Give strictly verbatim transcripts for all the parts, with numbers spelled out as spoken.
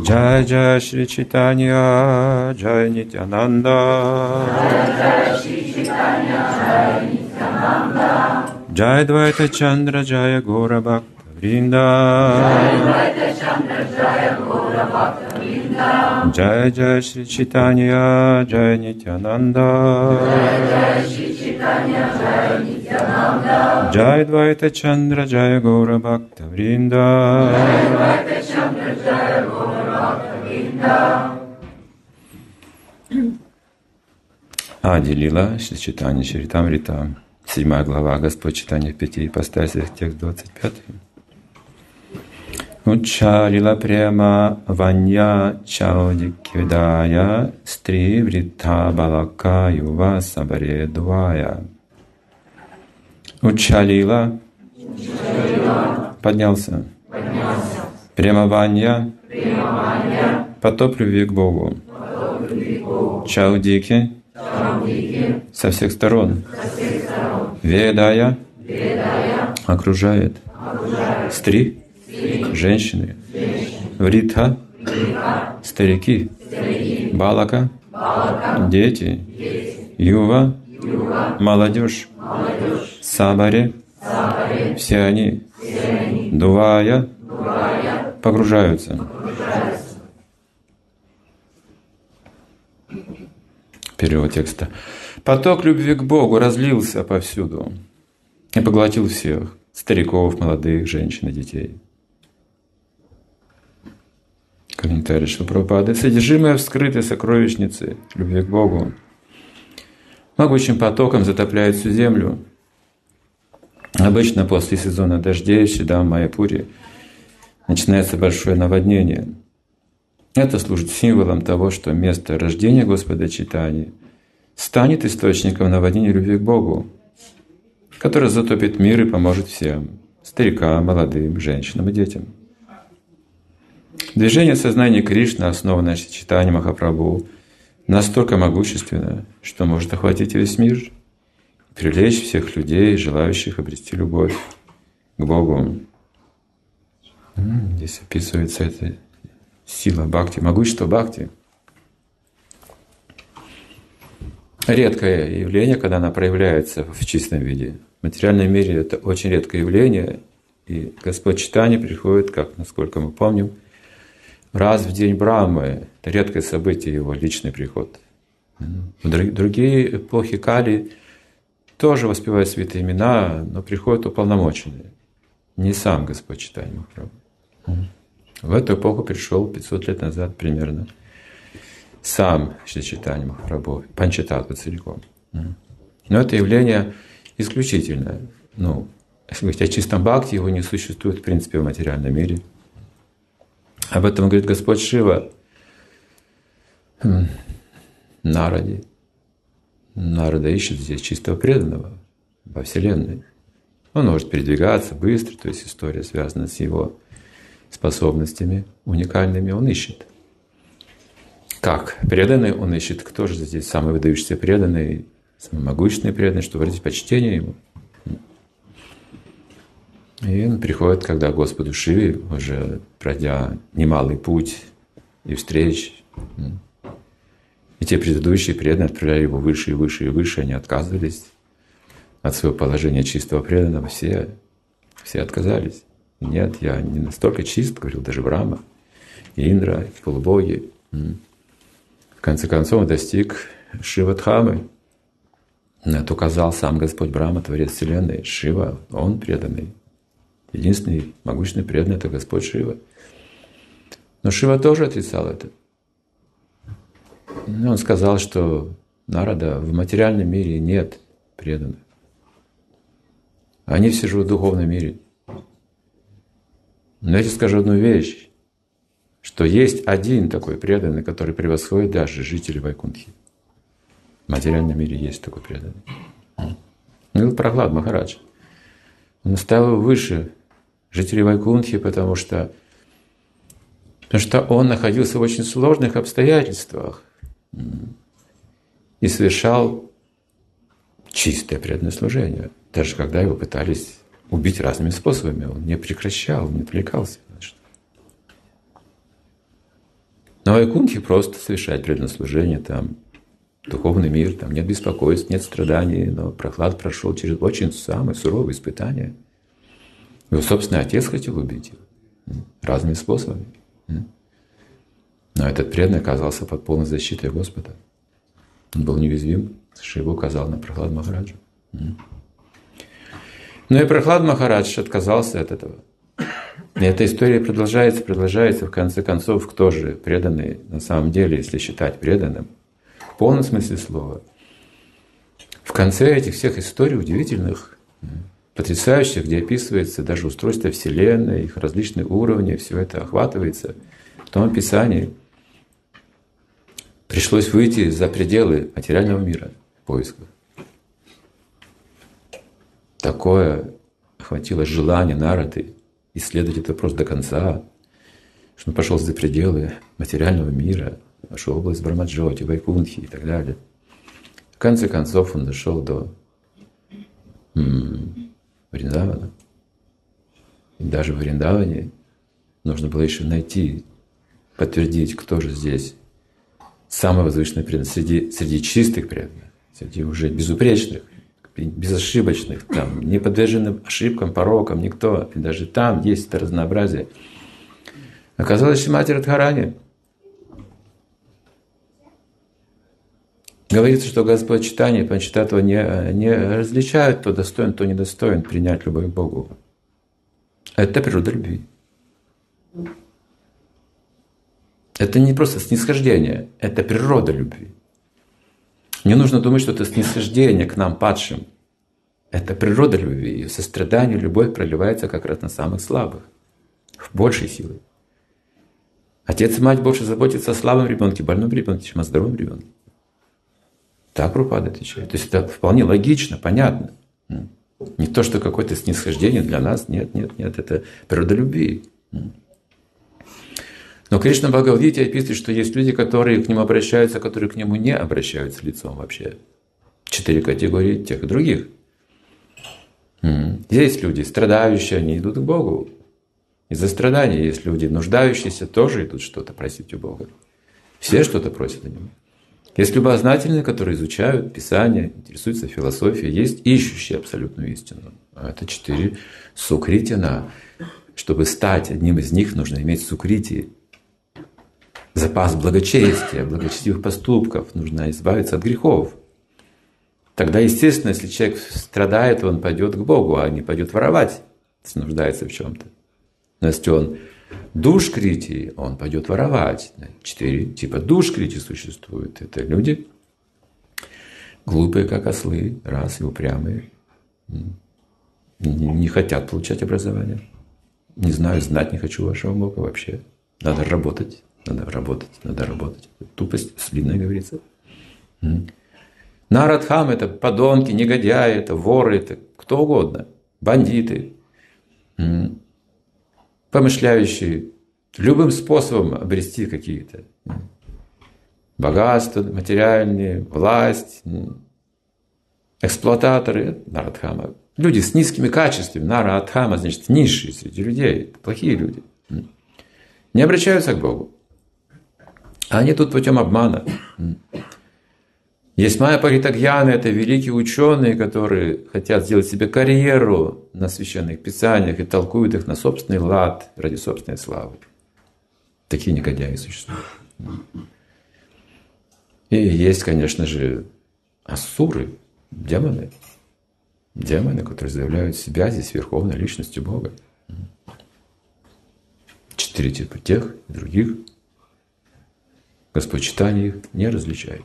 Jai Jai Shri Chaitanya, Jai Nityananda. Jai Jai Shri Chaitanya, Jai Nityananda. Jai Dvaita Chandra, Jai Gaura Bhakta Vrinda. Jai Dvaita Chandra, Jai Gaura Bhakta Vrinda. Jai Jai Shri Chaitanya, Jai Nityananda. Jai Jai Shri Chaitanya, Jai Nityananda. Jai Dvaita Chandra, Jai Gaura Bhakta Vrinda. Jai Dvaita Chandra, Jai Gaura Bhakta Vrinda. Ади Лила, Шри Чайтанья Чаритамрита, седьмая глава, Господь Чайтанья в пяти ипостасях, текст двадцать пятый. Уча лила према ванья чаудикидая стри врита балака юва сабаре дуая. Уча лила поднялся. поднялся. Према ванья потоп любви к Богу. Чаудики со всех сторон. Ведая окружает. Стри женщины. Вритха старики. Балака дети. Юва молодежь. Сабаре все они. Дувая погружаются. Перевод текста. Поток любви к Богу разлился повсюду и поглотил всех, стариков, молодых, женщин и детей. Комментарий Шрила Прабхупады. Содержимое вскрытой сокровищницы любви к Богу могучим потоком затопляет всю землю. Обычно после сезона дождей в Шридам Майяпуре начинается большое наводнение. Это служит символом того, что место рождения Господа Чайтаньи станет источником наводнения любви к Богу, который затопит мир и поможет всем – старикам, молодым, женщинам и детям. Движение сознания Кришны, основанное на Чайтаньи Махапрабху, настолько могущественно, что может охватить весь мир и привлечь всех людей, желающих обрести любовь к Богу. Здесь описывается эта сила бхакти, могущество бхакти. Редкое явление, когда она проявляется в чистом виде. В материальном мире это очень редкое явление, и Господь Чайтанья приходит, как, насколько мы помним, раз в день Брахмы. Это редкое событие, его личный приход. Другие эпохи Кали тоже воспевают святые имена, но приходят уполномоченные. Не сам Господь Чайтанья Махапрабху. В эту эпоху пришел пятьсот лет назад примерно сам Шри Чайтанья Махапрабху, Панчататтва целиком. Но это явление исключительное. Ну, если говорить о чистом бхакти, его не существует в принципе в материальном мире. Об этом говорит Господь Шива Нараде. Нарада ищет здесь чистого преданного во Вселенной. Он может передвигаться быстро, то есть история связана с его способностями уникальными, он ищет. Как преданный, он ищет, кто же здесь самый выдающийся преданный, самый могущественный преданный, чтобы выразить почтение ему. И он приходит, когда Господу Шиве, уже пройдя немалый путь и встреч, и те предыдущие преданные отправляли его выше и выше и выше, они отказывались от своего положения чистого преданного, все, все отказались. Нет, я не настолько чист, говорил даже Брахма, и Индра, и полубоги. В конце концов он достиг Шивадхамы. Это указал сам Господь Брахма, Творец Вселенной. Шива, он преданный. Единственный могущественный преданный — это Господь Шива. Но Шива тоже отрицал это. Он сказал, что Нарада, в материальном мире нет преданных. Они все живут в духовном мире. Но я тебе скажу одну вещь, что есть один такой преданный, который превосходит даже жителей Вайкунтхи. В материальном мире есть такой преданный. Ну, Прахлад Махарадж. Он ставил его выше жителей Вайкунтхи, потому что, потому что он находился в очень сложных обстоятельствах и совершал чистое преданное служение. Даже когда его пытались убить разными способами, он не прекращал, не отвлекался. На Вайкунтхе просто совершать преданное служение, там духовный мир, там нет беспокойств, нет страданий, но Прохлад прошел через очень самые суровые испытания. Его собственный отец хотел убить его разными способами. Но этот преданный оказался под полной защитой Господа. Он был неуязвим, Шива указал на Прохлад Махараджа. Но и Прохлад Махарадж отказался от этого. И эта история продолжается, продолжается. В конце концов, кто же преданный на самом деле, если считать преданным, в полном смысле слова. В конце этих всех историй удивительных, потрясающих, где описывается даже устройство Вселенной, их различные уровни, все это охватывается в том описании, пришлось выйти за пределы материального мира в поисках. Такое охватило желание Нарады исследовать этот вопрос до конца, что он пошел за пределы материального мира, вошел в область Брамаджоти, Вайкунтхи и так далее. В конце концов он дошел до м- Вриндавана. И даже в Вриндаване нужно было еще найти, подтвердить, кто же здесь самый возвышенный преданный среди, среди чистых преданных, среди уже безупречных, безошибочных, там, не подверженным ошибкам, порокам, никто. И даже там есть это разнообразие. Оказалось, Шримати Радхарани. Говорится, что Господь Чайтанья и Панчататтва не, не различают, кто достоин, кто недостоин принять любовь к Богу. Это природа любви. Это не просто снисхождение, это природа любви. Не нужно думать, что это снисхождение к нам, падшим. Это природа любви. И сострадание, любовь проливается как раз на самых слабых, в большей силе. Отец и мать больше заботятся о слабом ребенке, больном ребенке, чем о здоровом ребенке. Так Прабхупада отвечает. То есть это вполне логично, понятно. Не то, что какое-то снисхождение для нас. Нет, нет, нет. Это природа любви. Но Кришна в Бхагавад-гите описывает, что есть люди, которые к нему обращаются, которые к нему не обращаются лицом вообще. Четыре категории тех и других. Есть люди страдающие, они идут к Богу. Из-за страдания есть люди нуждающиеся, тоже идут что-то просить у Бога. Все что-то просят у Него. Есть любознательные, которые изучают Писание, интересуются философией. Есть ищущие абсолютную истину. А это четыре сукритина. Чтобы стать одним из них, нужно иметь сукрити. Запас благочестия, благочестивых поступков. Нужно избавиться от грехов. Тогда, естественно, если человек страдает, он пойдет к Богу, а не пойдет воровать, если нуждается в чем-то. Но если он душкрити, он пойдет воровать. Четыре типа душкрити существует. Это люди глупые, как ослы, раз и упрямые. Не хотят получать образование. Не знаю, знать не хочу вашего Бога вообще. Надо работать, надо работать, надо работать. Тупость слинная, говорится. Нарадхам — это подонки, негодяи, это воры, это кто угодно. Бандиты. Помышляющие любым способом обрести какие-то богатства материальные, власть, эксплуататоры Нарадхама. Люди с низкими качествами. Нарадхама, значит, низшие среди людей, плохие люди. Не обращаются к Богу. А они тут путем обмана. Есть майя паритагьяны, это великие ученые, которые хотят сделать себе карьеру на священных писаниях и толкуют их на собственный лад ради собственной славы. Такие негодяи существуют. И есть, конечно же, асуры, демоны. Демоны, которые заявляют себя здесь верховной личностью Бога. Четыре типа тех и других. Господь Чайтанья их не различает.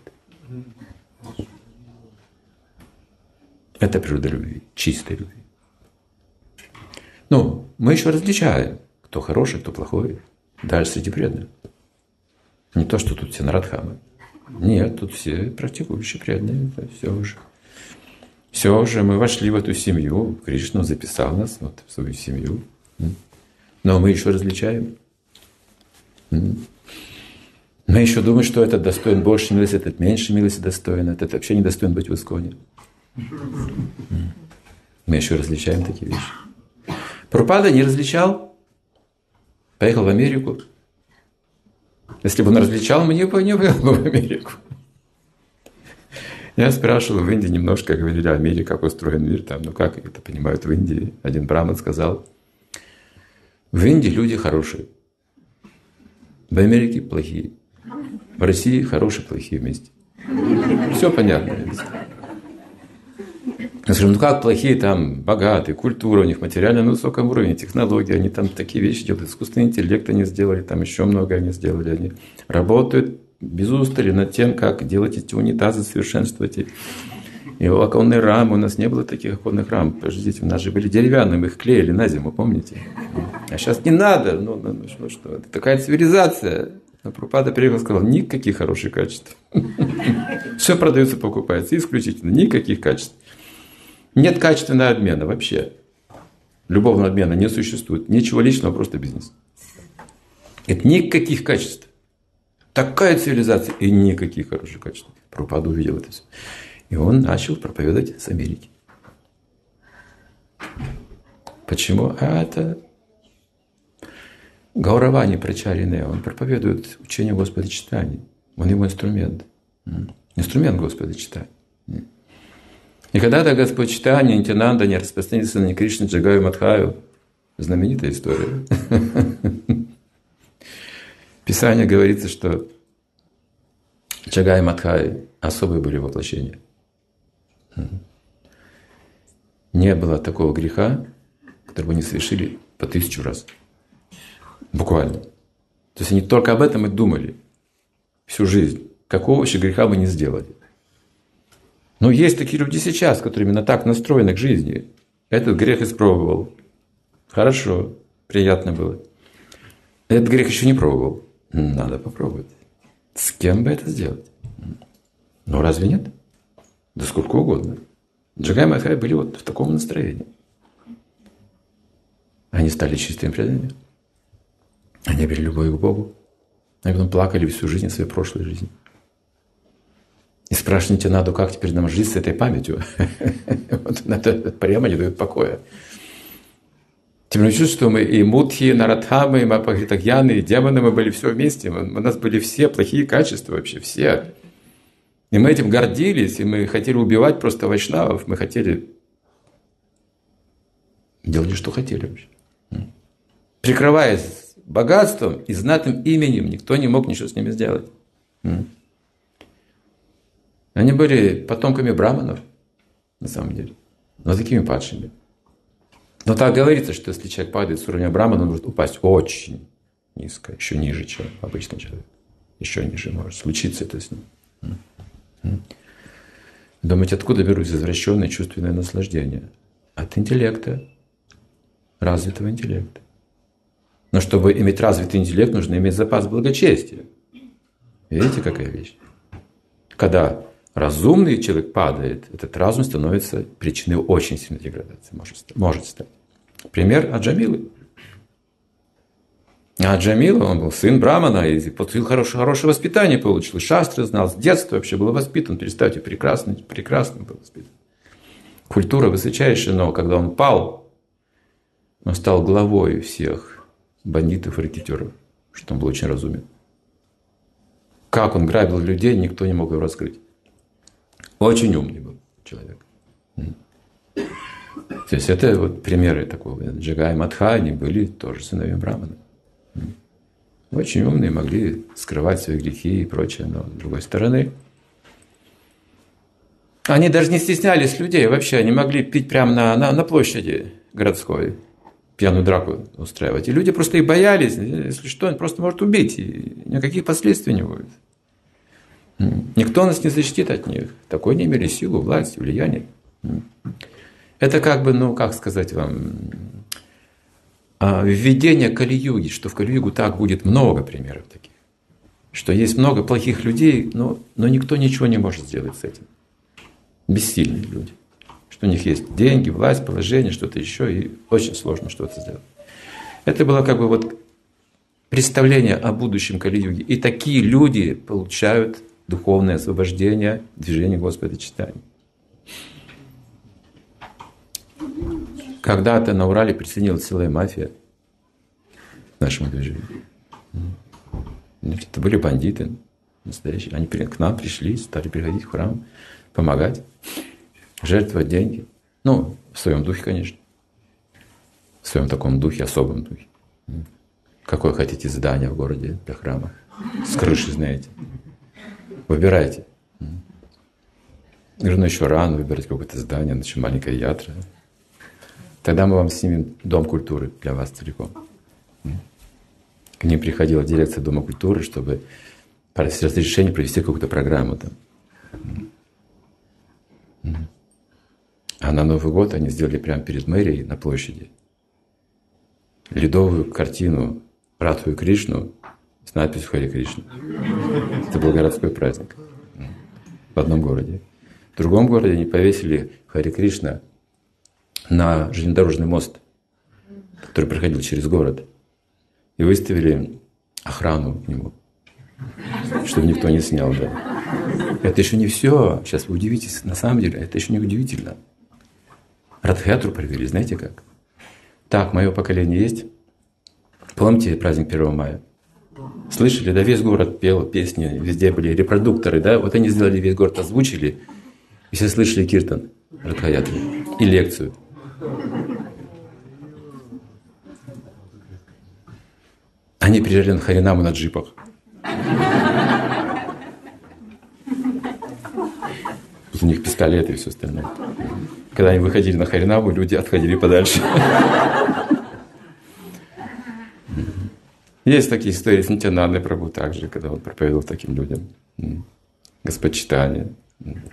Это природа любви, чистой любви. Ну, мы еще различаем, кто хороший, кто плохой, даже среди преданных. Не то, что тут все Нарадхамы. Нет, тут все практикующие преданные. Все уже. Все уже, мы вошли в эту семью. Кришна записал нас вот, в свою семью. Но мы еще различаем. Мы еще думаем, что этот достоин больше милости, этот меньше милости достоин, этот вообще не достоин быть в Исконе. Мы еще различаем такие вещи. Прабхупада не различал, поехал в Америку, Если бы он различал, мне бы не было бы в Америку. Я спрашивал в Индии немножко, говорили о мире, как устроен мир там, ну как это понимают в Индии. Один браман сказал, в Индии люди хорошие, в Америке плохие, в России хорошие, плохие вместе. Все понятно. Я скажу, ну как плохие там, богатые, культура у них, материально на высоком уровне, технологии, они там такие вещи делают, искусственный интеллект они сделали, там еще много они сделали, они работают без устали над тем, как делать эти унитазы, совершенствовать. И оконные рамы, у нас не было таких оконных рам, подождите, у нас же были деревянные, мы их клеили на зиму, помните? А сейчас не надо, ну, ну, ну что, что, это такая цивилизация. Но Прабхупада приехал и сказал, никаких хороших качеств. Все продается, покупается, исключительно, никаких качеств. Нет качественного обмена вообще. Любовного обмена не существует. Ничего личного, просто бизнес. Это никаких качеств. Такая цивилизация и никаких хороших качеств. Прабхупада увидел это все. И он начал проповедовать с Америки. Почему? А это Гауравани Прачарине. Он проповедует учение Господа Чайтаньи. Он его инструмент. Инструмент Господа Чайтаньи. И когда-то Господь Чайтанья, Нитьянанда не распространился на Кришну Джагаю Мадхаю. Знаменитая история. В Писании говорится, что Джагай и Мадхай особые были воплощения. Не было такого греха, который бы не совершили по тысячу раз. Буквально. То есть они только об этом и думали всю жизнь. Какого еще греха бы не сделали. Но есть такие люди сейчас, которые именно так настроены к жизни. Этот грех испробовал. Хорошо, приятно было. Этот грех еще не пробовал. Надо попробовать. С кем бы это сделать? Ну разве нет? Да сколько угодно. Джагай и Мадхай были вот в таком настроении. Они стали чистыми преданными. Они обрели любовь к Богу. Они потом плакали всю жизнь о своей прошлой жизни. И спрашиваете надо, как теперь нам жить с этой памятью? Вот это прямо не дает покоя. Теперь мы чувствуем, что мы и мудхи, и нарадхамы, и мапахритагьяны, и демоны, мы были все вместе. У нас были все плохие качества вообще, все. И мы этим гордились, и мы хотели убивать просто вайшнавов, мы хотели... Делали, что хотели вообще. Прикрываясь богатством и знатным именем, никто не мог ничего с ними сделать. Они были потомками браманов, на самом деле, но такими падшими. Но так говорится, что если человек падает с уровня брамана, он может упасть очень низко, еще ниже, чем обычный человек. Еще ниже может случиться это с ним. Думаете, откуда берутся извращенные чувственные наслаждения? От интеллекта, развитого интеллекта. Но чтобы иметь развитый интеллект, нужно иметь запас благочестия. Видите, какая вещь? Когда разумный человек падает, этот разум становится причиной очень сильной деградации. Может, может стать. Пример Аджамилы. Аджамила, он был сын брамана, и получил хорошее, хорошее воспитание, получил, и шастры знал, с детства вообще был воспитан. Представьте, прекрасно, прекрасно был воспитан. Культура высочайшая, но когда он пал, он стал главой всех бандитов и рэкетёров, что он был очень разумен. Как он грабил людей, никто не мог его раскрыть. Очень умный был человек. То есть это вот примеры такого. Джагай и Мадхай, они были тоже сыновьями брамана. Очень умные, могли скрывать свои грехи и прочее, но с другой стороны, они даже не стеснялись людей вообще, они могли пить прямо на, на, на площади городской, пьяную драку устраивать. И люди просто их боялись, если что, он просто может убить, и никаких последствий не будет. Никто нас не защитит от них. Такой не имели силу, власть, влияние. Это как бы, ну, как сказать вам, введение Кали-юги, что в Кали-югу так будет много примеров таких. Что есть много плохих людей, но, но никто ничего не может сделать с этим. Бессильные люди. Что у них есть деньги, власть, положение, что-то еще, и очень сложно что-то сделать. Это было как бы вот представление о будущем Кали-юге. И такие люди получают духовное освобождение движения Господа Чайтаньи. Когда-то на Урале присоединилась целая мафия к нашему движению. Это были бандиты настоящие. Они к нам пришли, стали приходить в храм, помогать, жертвовать деньги. Ну, в своем духе, конечно. В своем таком духе, особом духе. Какое хотите здание в городе для храма? С крышей, знаете. Выбирайте. Говорю, ну еще рано выбирать какое-то здание, значит, маленькая ятра. Тогда мы вам снимем дом культуры для вас целиком. К ним приходила дирекция Дома культуры, чтобы просить разрешение провести какую-то программу там. А на Новый год они сделали прямо перед мэрией на площади ледовую картину Радху и Кришну с надписью Харе Кришна. Это был городской праздник в одном городе. В другом городе они повесили Харе Кришна на железнодорожный мост, который проходил через город, и выставили охрану к нему, чтобы никто не снял. Да. Это еще не все. Сейчас вы удивитесь, на самом деле, это еще не удивительно. Радхятру провели, знаете как? Так, мое поколение есть. Помните праздник первого мая? Слышали, да, весь город пел песни, везде были репродукторы, да? Вот они сделали, весь город озвучили, и все слышали киртан Радхаятру и лекцию. Они приезжали на Харинаму на джипах. У них пистолеты и все остальное. Когда они выходили на Харинаму, люди отходили подальше. Есть такие истории с Нитянандой Прабху также, когда он проповедовал таким людям. Господчитание.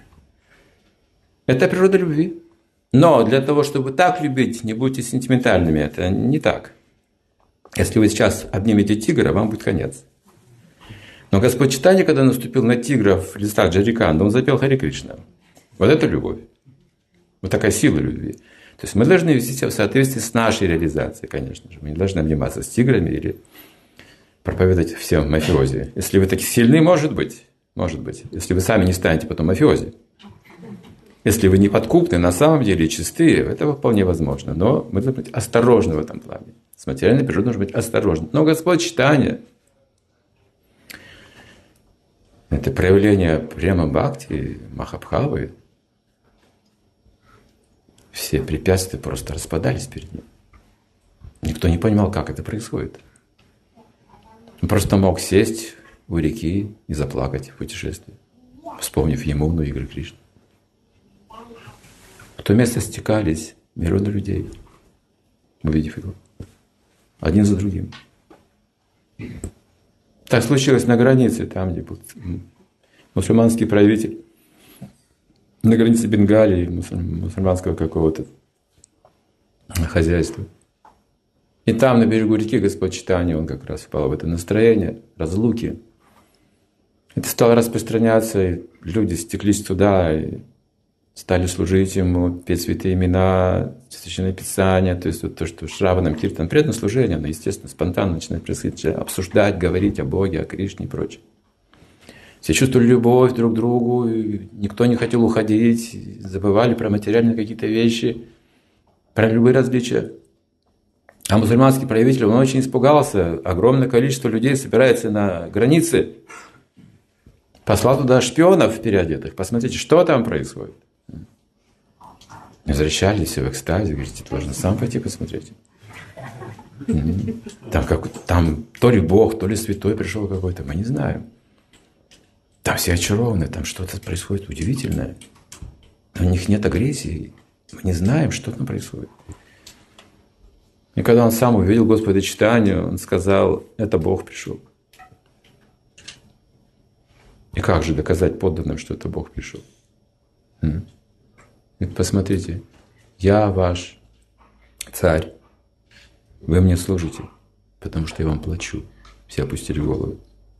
Это природа любви. Но для того, чтобы так любить, не будьте сентиментальными. Это не так. Если вы сейчас обнимете тигра, вам будет конец. Но Господь Чайтанья, когда наступил на тигра в листах Джариканда, он запел Харе Кришна. Вот это любовь. Вот такая сила любви. То есть мы должны вести себя в соответствии с нашей реализацией, конечно же. Мы не должны обниматься с тиграми или проповедовать всем мафиози. Если вы такие сильны, может быть, может быть. Если вы сами не станете потом мафиози. Если вы не подкупны, на самом деле чистые, это вполне возможно. Но мы должны быть осторожны в этом плане. С материальной природой нужно быть осторожным. Но Господь Чайтанья — это проявление према бхакти, махабхавы. Все препятствия просто распадались перед ним. Никто не понимал, как это происходит. Он просто мог сесть у реки и заплакать в путешествии, вспомнив Ямуну и игры Кришны. В то место стекались миллионы людей, увидев его, один за другим. Так случилось на границе, там, где был мусульманский правитель, на границе Бенгалии, мусульманского какого-то хозяйства. И там, на берегу реки, Господь Чайтанья, он как раз впал в это настроение разлуки. Это стало распространяться, и люди стеклись туда, и стали служить ему, петь святые имена, священное писание, то есть вот то, что Шраванам, Киртан, преданное служение, оно, естественно, спонтанно начинает происходить, обсуждать, говорить о Боге, о Кришне и прочее. Все чувствовали любовь друг к другу, никто не хотел уходить, забывали про материальные какие-то вещи, про любые различия. А мусульманский правитель, он очень испугался, огромное количество людей собирается на границе, послал туда шпионов переодетых, посмотрите, что там происходит. Возвращались все в экстазе, говорите, ты должен сам пойти посмотреть. Там, как, там то ли Бог, то ли святой пришел какой-то, мы не знаем. Там все очарованы, там что-то происходит удивительное. У них нет агрессии, мы не знаем, что там происходит. И когда он сам увидел Господа Чайтанью, он сказал, это Бог пришел. И как же доказать подданным, что это Бог пришел? И посмотрите, я ваш царь, вы мне служите, потому что я вам плачу. Все опустили головы.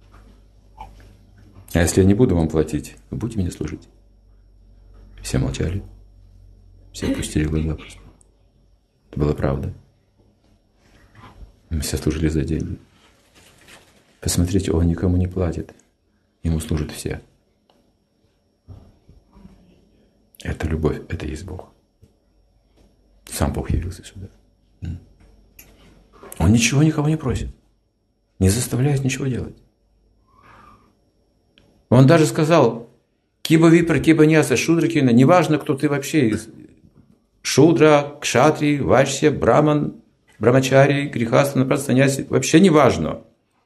А если я не буду вам платить, вы будете мне служить? Все молчали. Все опустили глаза просто. Это была правда. Мы все служили за деньги. Посмотрите, он никому не платит. Ему служат все. Это любовь, это есть Бог. Сам Бог явился сюда. Он ничего никого не просит. Не заставляет ничего делать. Он даже сказал, киба випра, киба няса, шудра кина, неважно, кто ты вообще, шудра, кшатри, вайшья, браман, брамачари, грихастана, саньяси, вообще не важно.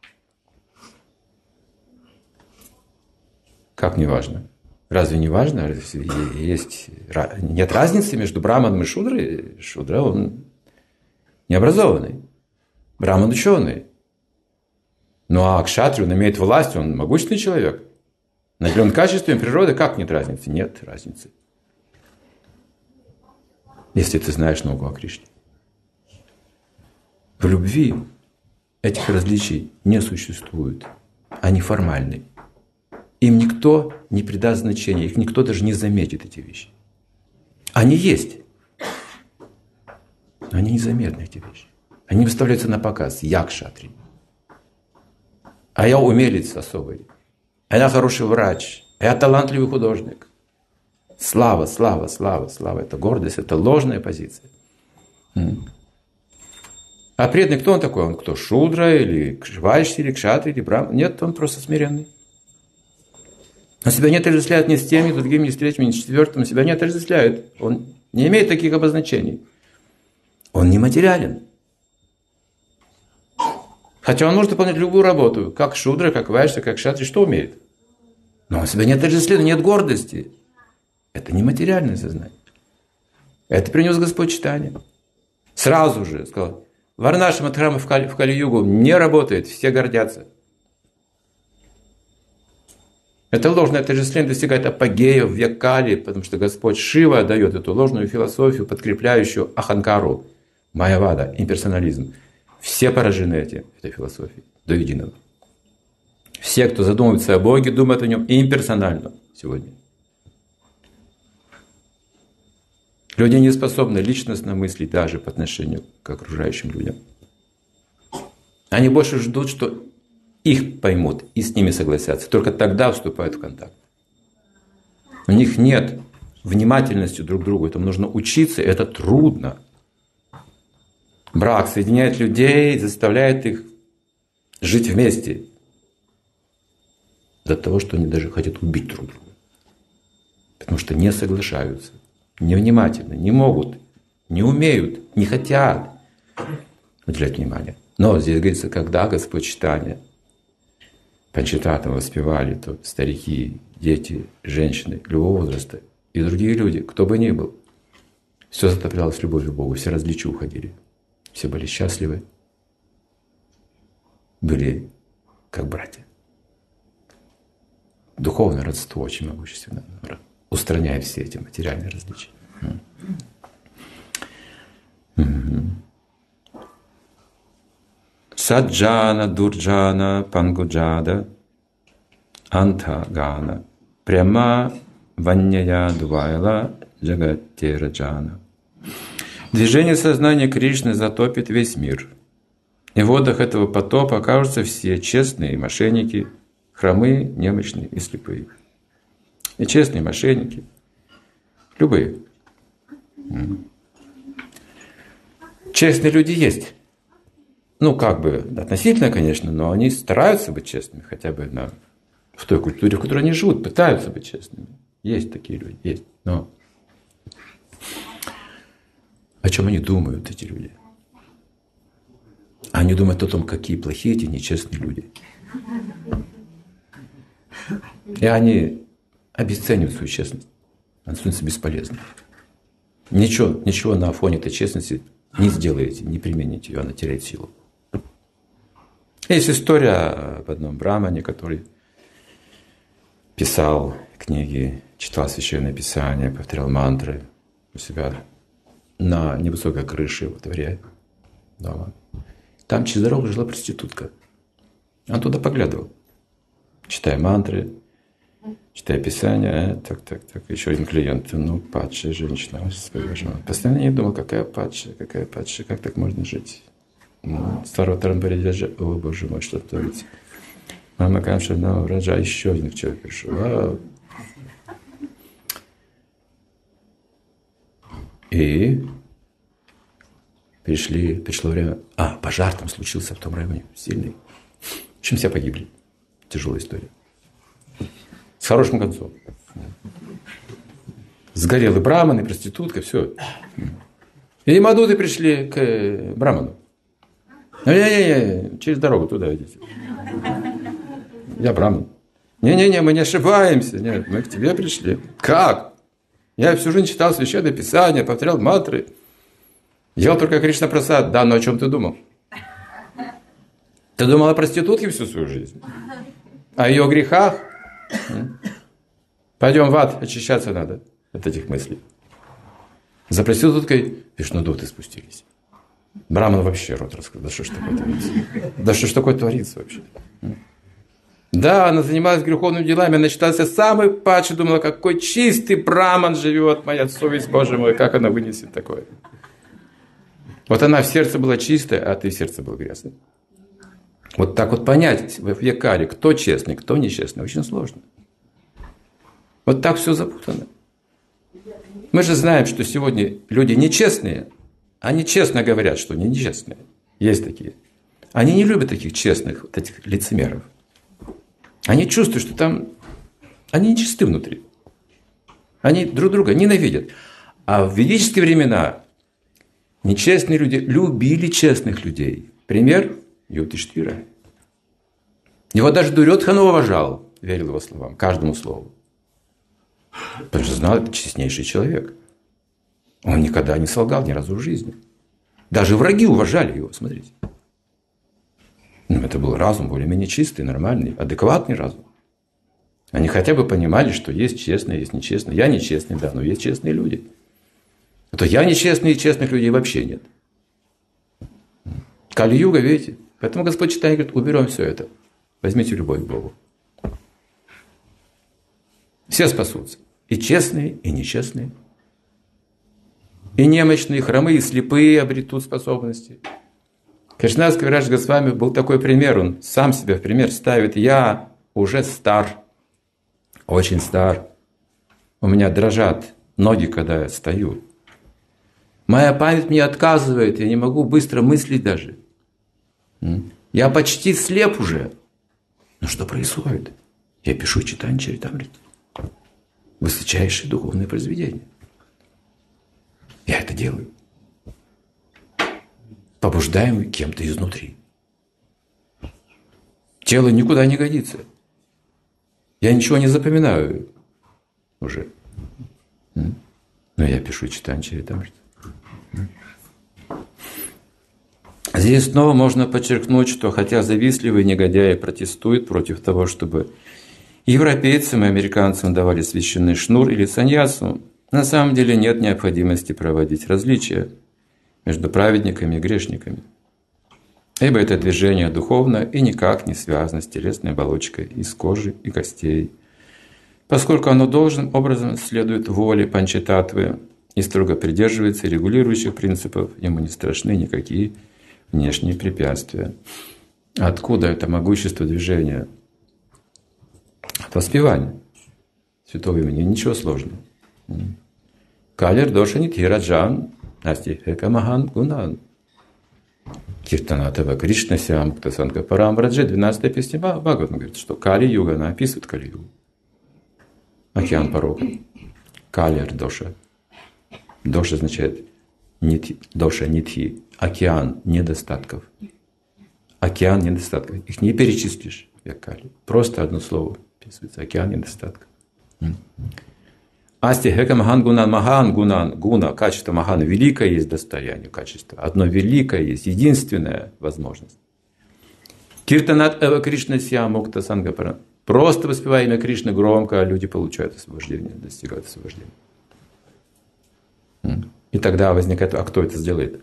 Как не важно? Разве не важно? Есть, нет разницы между браманом и шудрой? Шудра, он необразованный. Браман ученый. Ну а кшатри, он имеет власть, он могущественный человек. Наделен качествами природы, как нет разницы? Нет разницы. Если ты знаешь науку о Кришне. В любви этих различий не существует. Они формальны. Им никто не придаст значения, их никто даже не заметит, эти вещи. Они есть. Но они незаметны, эти вещи. Они выставляются на показ. Я кшатри. А я умелец особый. А я хороший врач. А я талантливый художник. Слава, слава, слава, слава. Это гордость, это ложная позиция. А преданный, кто он такой? Он кто? Шудра, или вайшья, или кшатри, или брахман? Нет, он просто смиренный. Он себя не отождествляет ни с тем, ни с другим, ни с третьим, ни с четвертым. Он себя не отождествляет. Он не имеет таких обозначений. Он нематериален. Хотя он может выполнять любую работу. Как шудра, как вайшья, как кшатри. Что умеет? Но он себя не отождествляет, нет гордости. Это нематериальное сознание. Это принес Господь читание. Сразу же сказал, Варнаша Мадхарма в Кали, в Кали-югу не работает, все гордятся. Это ложное отождествление достигает апогея в век Кали, потому что Господь Шива дает эту ложную философию, подкрепляющую аханкару, майявада, имперсонализм. Все поражены этим, этой философией, до единого. Все, кто задумывается о Боге, думают о Нем имперсонально сегодня. Люди не способны личностно мыслить даже по отношению к окружающим людям. Они больше ждут, что их поймут и с ними согласятся. Только тогда вступают в контакт. У них нет внимательности друг к другу. Этому нужно учиться, это трудно. Брак соединяет людей, заставляет их жить вместе. До того, что они даже хотят убить друг друга. Потому что не соглашаются. Невнимательны, не могут, не умеют, не хотят уделять внимание. Но здесь говорится, когда Господь читание Панчататам воспевали, то старики, дети, женщины любого возраста и другие люди, кто бы ни был, все затоплялось любовью к Богу, все различия уходили, все были счастливы, были как братья. Духовное родство очень могущественное, устраняя все эти материальные различия. Саджана, Дурджана, Пангуджада, Антагана, Пряма, Ванняя, Дувайла, Джагатираджана. Движение сознания Кришны затопит весь мир. И в водах этого потопа окажутся все честные мошенники, хромые, немощные и слепые. И честные мошенники, любые. Честные люди есть. Ну, как бы, относительно, конечно, но они стараются быть честными, хотя бы на, в той культуре, в которой они живут, пытаются быть честными. Есть такие люди, есть. Но о чем они думают, эти люди? Они думают о том, какие плохие эти нечестные люди. И они обесценивают свою честность. Она становится бесполезной. Ничего, ничего на фоне этой честности не сделаете, не примените ее, она теряет силу. Есть история об одном брамане, который писал книги, читал Священное Писание, повторял мантры у себя на невысокой крыше во дворе дома. Там через дорогу жила проститутка. Он туда поглядывал, читая мантры, читая Писание, так, так, так, еще один клиент, ну, падшая женщина, Господи, Боже мой. Постоянно я думал, какая падшая, какая падшая, как так можно жить? Ну, старого Тарамбариджа, о, Боже мой, что творится? Мама Камша, ну, Раджа, еще один человек пришел. Вау. И пришли, пришло время, а, пожар там случился в том районе, сильный. В общем, все погибли. Тяжелая история. С хорошим концом. Сгорел и браман, и проститутка, все. И мадуты пришли к браману. Не-не-не, через дорогу туда идите. Я браман. Не-не-не, мы не ошибаемся. Нет, мы к тебе пришли. Как? Я всю жизнь читал Священное Писание, повторял мантры. Ел только Кришна Прасад. Да, но о чем ты думал? Ты думал о проститутке всю свою жизнь? О ее грехах? Пойдем в ад, очищаться надо от этих мыслей. За проституткой вишнудуты спустились. Браман вообще рот раскрыл. Да что ж такое творится? Да что ж такое творится вообще? Да, она занималась греховными делами, она считалась самой падшей, думала, какой чистый браман живет, моя совесть, Боже мой, как она вынесет такое? Вот она в сердце была чистая, а ты в сердце был грязный. Вот так вот понять в якаре, кто честный, кто нечестный, очень сложно. Вот так все запутано. Мы же знаем, что сегодня люди нечестные, они честно говорят, что они нечестные. Есть такие. Они не любят таких честных, вот этих лицемеров. Они чувствуют, что там они нечисты внутри. Они друг друга ненавидят. А в ведические времена нечестные люди любили честных людей. Пример Юдхиштхира. Его даже Дурьодхана уважал, верил его словам, каждому слову. Потому что знал, это честнейший человек. Он никогда не солгал ни разу в жизни. Даже враги уважали его, смотрите. Ну, это был разум более-менее чистый, нормальный, адекватный разум. Они хотя бы понимали, что есть честные, есть нечестные. Я нечестный, да, но есть честные люди. А то я нечестный, и честных людей вообще нет. Кали-юга, видите? Поэтому Господь Чайтанья говорит, уберем все это. Возьмите любовь к Богу. Все спасутся. И честные, и нечестные. И немощные, и хромые, и слепые обретут способности. Кришнадас Кавирадж Госвами был такой пример. Он сам себя в пример ставит. Я уже стар. Очень стар. У меня дрожат ноги, когда я стою. Моя память мне отказывает. Я не могу быстро мыслить даже. Я почти слеп уже. Но что происходит? Я пишу Чайтанья Чаритамриту. Высочайшее духовное произведение. Я это делаю. Побуждаемый кем-то изнутри. Тело никуда не годится. Я ничего не запоминаю уже. Но я пишу Чайтанья Чаритамриту. Здесь снова можно подчеркнуть, что хотя завистливые негодяи протестуют против того, чтобы европейцам и американцам давали священный шнур или саньясу, на самом деле нет необходимости проводить различия между праведниками и грешниками. Ибо это движение духовно и никак не связано с телесной оболочкой из кожи и костей, поскольку оно должным образом следует воле панчататвы и строго придерживается регулирующих принципов, ему не страшны никакие внешние препятствия. Откуда это могущество движения? От воспевания святого имени. Ничего сложного. Калер доша нитхираджан насти хека махан гунан. Киртанатава Кришна сям ктасанка парам раджи. двенадцатая песня Бхагаватам говорит, что Кали-юга, она описывает Кали-югу. Океан порока. Калер доша. Доша означает нити, доша нитхи. Океан недостатков. Океан недостатков. Их не перечислишь, як Кали. Просто одно слово описывается. Океан недостатков. Асти хека махан гунан, махан гунан, гуна, качество махана, великое есть достояние качества. Одно великое есть, единственная возможность. Киртанат эва Кришна сия мукта сангапара. Просто воспевая имя Кришны громко, а люди получают освобождение, достигают освобождения. И тогда возникает, а кто это сделает?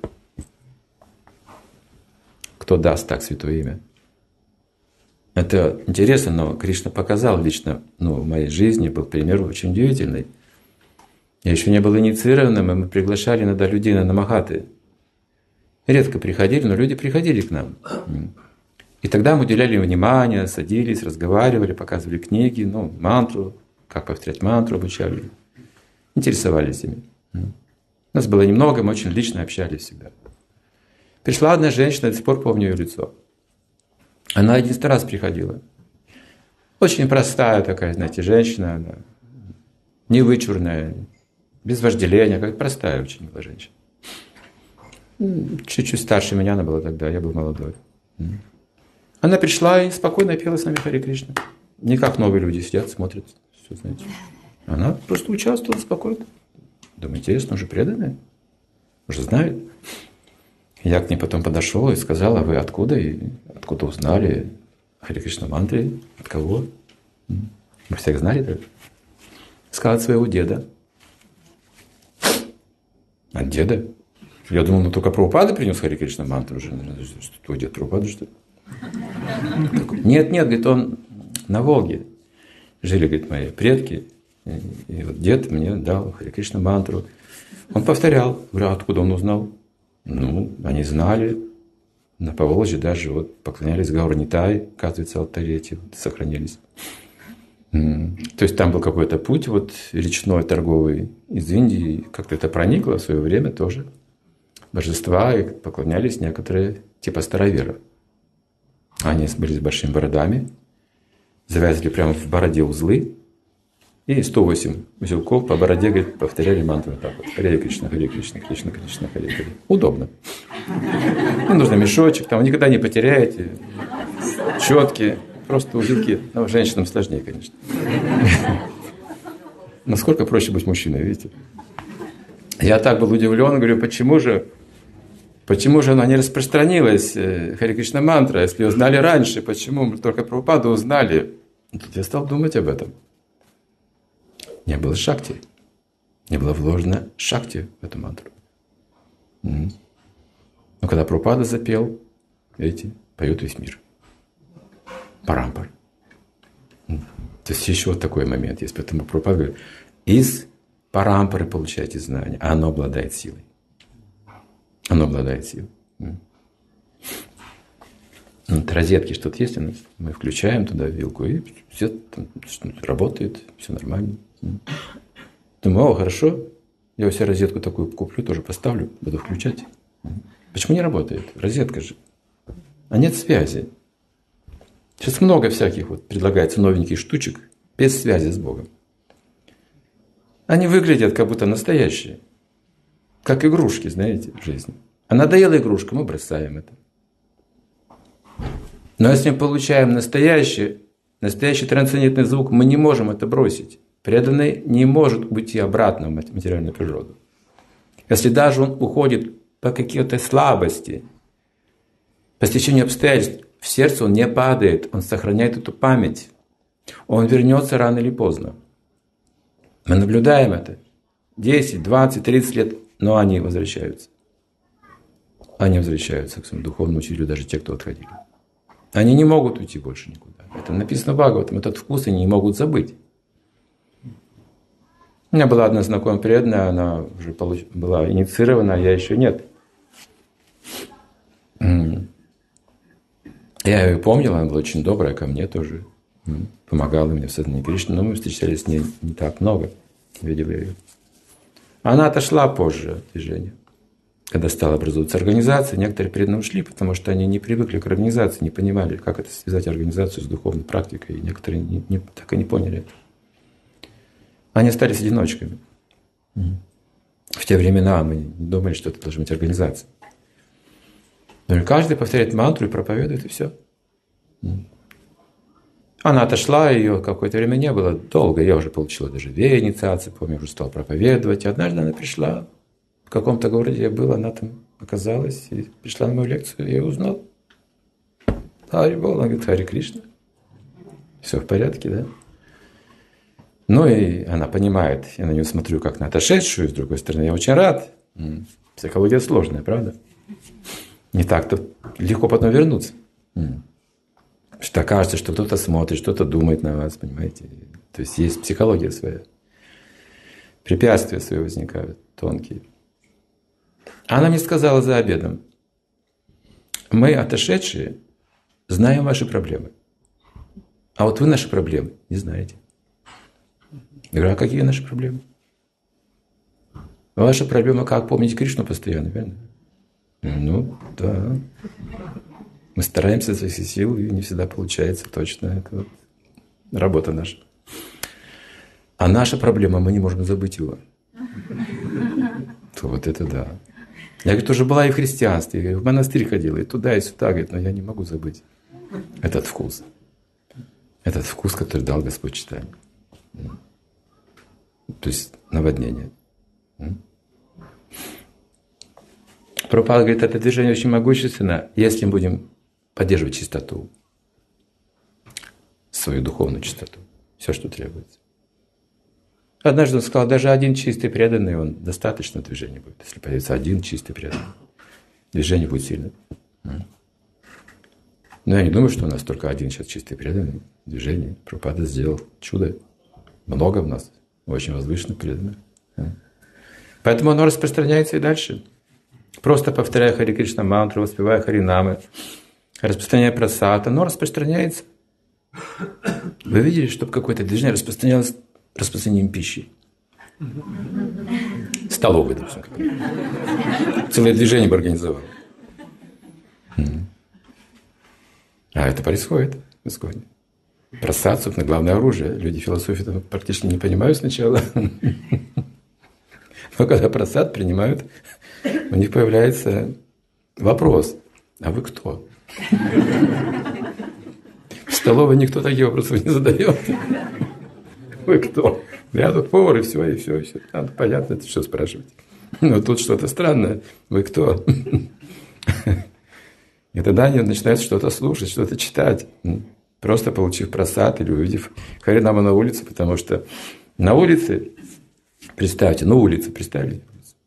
Кто даст так святое имя? Это интересно, но Кришна показал лично, ну, в моей жизни был пример очень удивительный. Я еще не был инициированным, и мы приглашали иногда людей на намахаты. Редко приходили, но люди приходили к нам. И тогда мы уделяли им внимание, садились, разговаривали, показывали книги, ну, мантру, как повторять мантру обучали. Интересовались ими. Нас было немного, мы очень лично общались всегда. Пришла одна женщина, до сих пор помню ее лицо. Она единственный раз приходила. Очень простая такая, знаете, женщина, она не вычурная, без вожделения, как простая очень была женщина. Чуть-чуть старше меня она была тогда, я был молодой. Она пришла и спокойно пела с нами Харе Кришна. Не как новые люди сидят, смотрят, все, знаете. Она просто участвовала спокойно. Думаю, интересно, уже преданная, уже знает. Я к ней потом подошел и сказал: а вы откуда? И откуда узнали Харе Кришна мантре? От кого? Вы всех знали, да? Сказал: от своего деда. От деда? Я думал, ну только Прабхупада принес Харе Кришна мантру уже. Что, твой дед Прабхупада, что ли? Нет, нет, говорит, он на Волге. Жили, говорит, мои предки. И, и вот дед мне дал Харе Кришна мантру. Он повторял. Говорю, а откуда он узнал? Ну, они знали. На Поволжье даже вот поклонялись Гаурнитай, оказывается, алтари эти вот сохранились. То есть там был какой-то путь вот речной, торговый из Индии. Как-то это проникло в свое время тоже. Божества, и поклонялись некоторые типа староверов. Они были с большими бородами, завязывали прямо в бороде узлы, и сто восемь узелков по бороде, говорит, повторяли мантру вот так вот. Харе Кришна, Харе Кришна, Кришна, Кришна, Харе Харе. Удобно. Ну, нужно мешочек, там вы никогда не потеряете. Четкие, просто узелки. Но женщинам сложнее, конечно. Насколько проще быть мужчиной, видите? Я так был удивлен, говорю, почему же, почему же она не распространилась, Харе Кришна мантра, если ее знали раньше, почему мы только Прабхупаду узнали? И тут я стал думать об этом. Не было шакти, не было вложено шакти в эту мантру. Но когда Прабхупада запел, видите, поет весь мир. Парампар. То есть еще вот такой момент есть. Поэтому Прабхупада говорит, из парампары получайте знания, а оно обладает силой. Оно обладает силой. Вот розетки что-то есть у нас, мы включаем туда вилку, и все там работает, все нормально. Думаю, о, хорошо, я у себя розетку такую куплю, тоже поставлю, буду включать. Почему не работает? Розетка же. А нет связи. Сейчас много всяких вот предлагается новеньких штучек без связи с Богом. Они выглядят как будто настоящие. Как игрушки, знаете, в жизни. А надоела игрушка, мы бросаем это. Но если мы получаем настоящий, настоящий трансцендентный звук, мы не можем это бросить. Преданный не может уйти обратно в материальную природу. Если даже он уходит по какой-то слабости, по стечению обстоятельств, в сердце он не падает, он сохраняет эту память. Он вернется рано или поздно. Мы наблюдаем это. десять, двадцать, тридцать лет, но они возвращаются. Они возвращаются к своему духовному учителю, даже те, кто отходили. Они не могут уйти больше никуда. Это написано в Бхагаватам, этот вкус они не могут забыть. У меня была одна знакомая преданная, она уже получ... была инициирована, а я еще нет. Я ее помнил, она была очень добрая ко мне тоже. Помогала мне в сознании Кришны, но мы встречались с ней не так много. Видел ее. Она отошла позже от движения. Когда стала образовываться организация, некоторые преданные ушли, потому что они не привыкли к организации, не понимали, как это связать организацию с духовной практикой. И некоторые не, не, так и не поняли это. Они остались одиночками. В те времена мы не думали, что это должна быть организация. Но каждый повторяет мантру и проповедует, и все. Она отошла, ее какое-то время не было, долго. Я уже получила даже две инициации, помню, уже стал проповедовать. И однажды она пришла, в каком-то городе я был, она там оказалась, и пришла на мою лекцию, я ее узнал. Хари Бол, она говорит, Харе Кришна. Все в порядке, да? Ну и она понимает, я на нее смотрю как на отошедшую, с другой стороны, я очень рад. Психология сложная, правда? Не так-то легко потом вернуться. Что кажется, что кто-то смотрит, что-то думает на вас, понимаете? То есть есть психология своя. Препятствия свои возникают, тонкие. Она мне сказала за обедом, мы, отошедшие, знаем ваши проблемы. А вот вы наши проблемы не знаете. Я говорю, а какие наши проблемы? Ваша проблема, как помнить Кришну постоянно, верно? Ну, да. Мы стараемся изо всех сил, и не всегда получается точно. Это вот Работа наша. А наша проблема, мы не можем забыть его. То вот это да. Я, говорит, уже была и в христианстве, и в монастырь ходила, и туда, и сюда, говорит, но я не могу забыть этот вкус. Этот вкус, который дал Господь читанию. То есть наводнение. Прабхупада говорит, это движение очень могущественно, если мы будем поддерживать чистоту, свою духовную чистоту, все, что требуется. Однажды он сказал, даже один чистый преданный, он достаточно движения будет. Если появится один чистый преданный, движение будет сильно. Но я не думаю, что у нас только один сейчас чистый преданный движение. Прабхупада сделал чудо. Много в нас, очень возвышенных преданных. Поэтому оно распространяется и дальше. Просто повторяя Хари Кришна мантру, воспевая Харинамы, распространяя прасад, оно распространяется. Вы видели, чтобы какое-то движение распространялось распространением пищи? Столовой, допустим. Целое движение бы организовал. А это происходит в Исконе. Прасад, собственно, главное оружие. Люди философии там практически не понимают сначала. Но когда прасад принимают, у них появляется вопрос. А вы кто? В столовой никто таких вопросов не задает. Вы кто? Я тут повар, и все, и все, и все. Надо, понятно, это что спрашивать. Но тут что-то странное. Вы кто? И тогда они начинают что-то слушать, что-то читать. Просто получив прасад или увидев Харинаму на улице, потому что на улице, представьте, на улице, представили?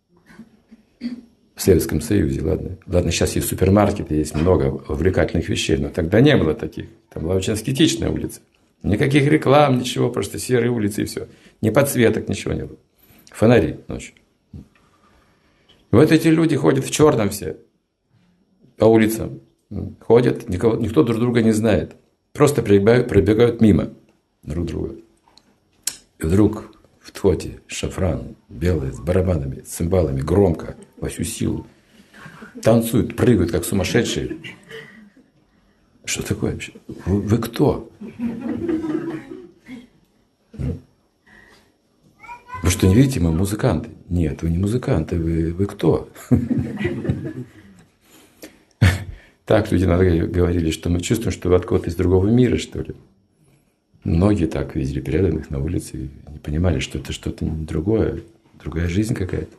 В Советском Союзе, ладно. Ладно, сейчас есть супермаркеты, есть много увлекательных вещей, но тогда не было таких. Там была очень аскетичная улица. Никаких реклам, ничего, просто серые улицы и все. Ни подсветок, ничего не было. Фонари ночью. Вот эти люди ходят в черном все. По улицам. Ходят, никого, никто друг друга не знает. Просто пробегают, пробегают мимо друг друга. И вдруг в тфоте шафран белый, с барабанами, с цимбалами, громко, во всю силу. Танцуют, прыгают, как сумасшедшие. Что такое вообще? Вы, вы кто? Вы что, не видите, мы музыканты? Нет, вы не музыканты, вы, вы кто? Так люди иногда говорили, что мы чувствуем, что вы откуда-то из другого мира, что ли. Многие так видели преданных на улице и не понимали, что это что-то другое, другая жизнь какая-то.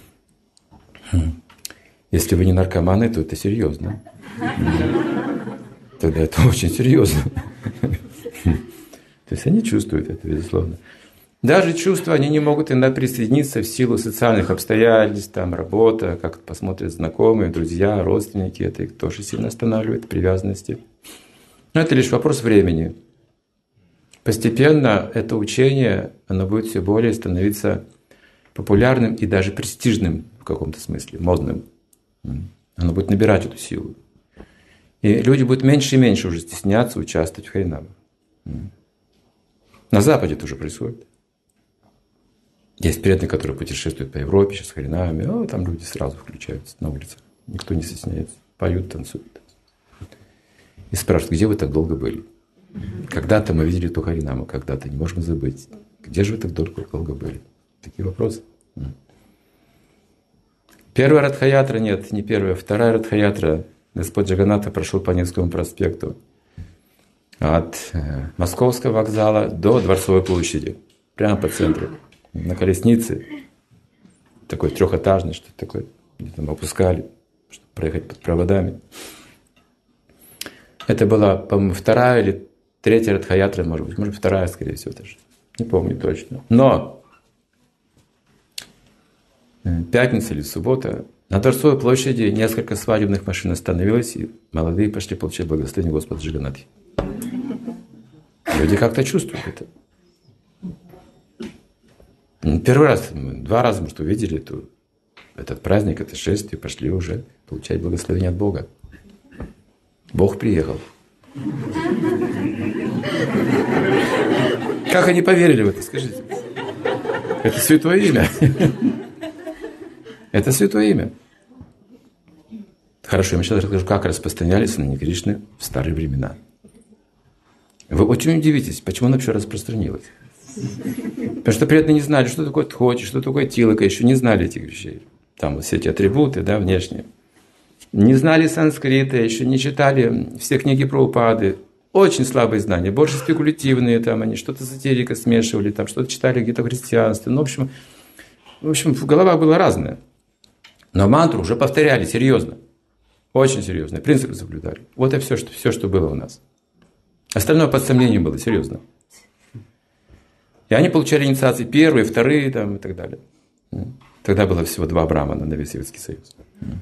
Если вы не наркоманы, то это серьезно. Тогда это очень серьезно. То есть они чувствуют это, безусловно. Даже чувства, они не могут иногда присоединиться в силу социальных обстоятельств, там работа, как посмотрят знакомые, друзья, родственники. Это их тоже сильно останавливает, привязанности. Но это лишь вопрос времени. Постепенно это учение, оно будет все более становиться популярным и даже престижным в каком-то смысле, модным. Оно будет набирать эту силу. И люди будут меньше и меньше уже стесняться участвовать в Харинаме. На Западе это уже происходит. Есть преданные, которые путешествуют по Европе, сейчас с Харинаме, а там люди сразу включаются на улицах. Никто не стесняется. Поют, танцуют. И спрашивают, где вы так долго были? Когда-то мы видели ту Харинаму, когда-то, не можем забыть. Где же вы так долго, долго были? Такие вопросы. Первая Радха-ятра, нет, не первая, вторая Радха-ятра. Господь Джаганнатха прошел по Невскому проспекту от Московского вокзала до Дворцовой площади. Прямо по центру. На колеснице. Такой трехэтажный, что-то такое. Там опускали, чтобы проехать под проводами. Это была, по-моему, вторая или третья Радха-ятра, может быть. Может, вторая, скорее всего, даже. Не помню точно. Но пятница или суббота на Дворцовой площади несколько свадебных машин остановилось, и молодые пошли получать благословение Господа Джаганнатхи. Люди как-то чувствуют это. Первый раз, два раза, может, увидели эту, этот праздник, это шествие, пошли уже получать благословение от Бога. Бог приехал. Как они поверили в это, скажите? Это святое имя. Это святое имя. Хорошо, я вам сейчас расскажу, как распространялись на Кришны в старые времена. Вы очень удивитесь, почему она вообще распространилась. Потому что преданные не знали, что такое тхочи, что такое тилока, еще не знали этих вещей. Там вот все эти атрибуты, да, внешние. Не знали санскрита, еще не читали все книги Прабхупады. Очень слабые знания, больше спекулятивные, там они что-то эзотерика смешивали, там что-то читали где-то в христианстве. Ну, в общем, в общем, в головах было разное. Но мантру уже повторяли серьезно. Очень серьезно. Принципы соблюдали. Вот и все, что, все, что было у нас. Остальное под сомнением было, серьезно. И они получали инициации первые, вторые там, и так далее. Тогда было всего два брамана на весь Советский Союз.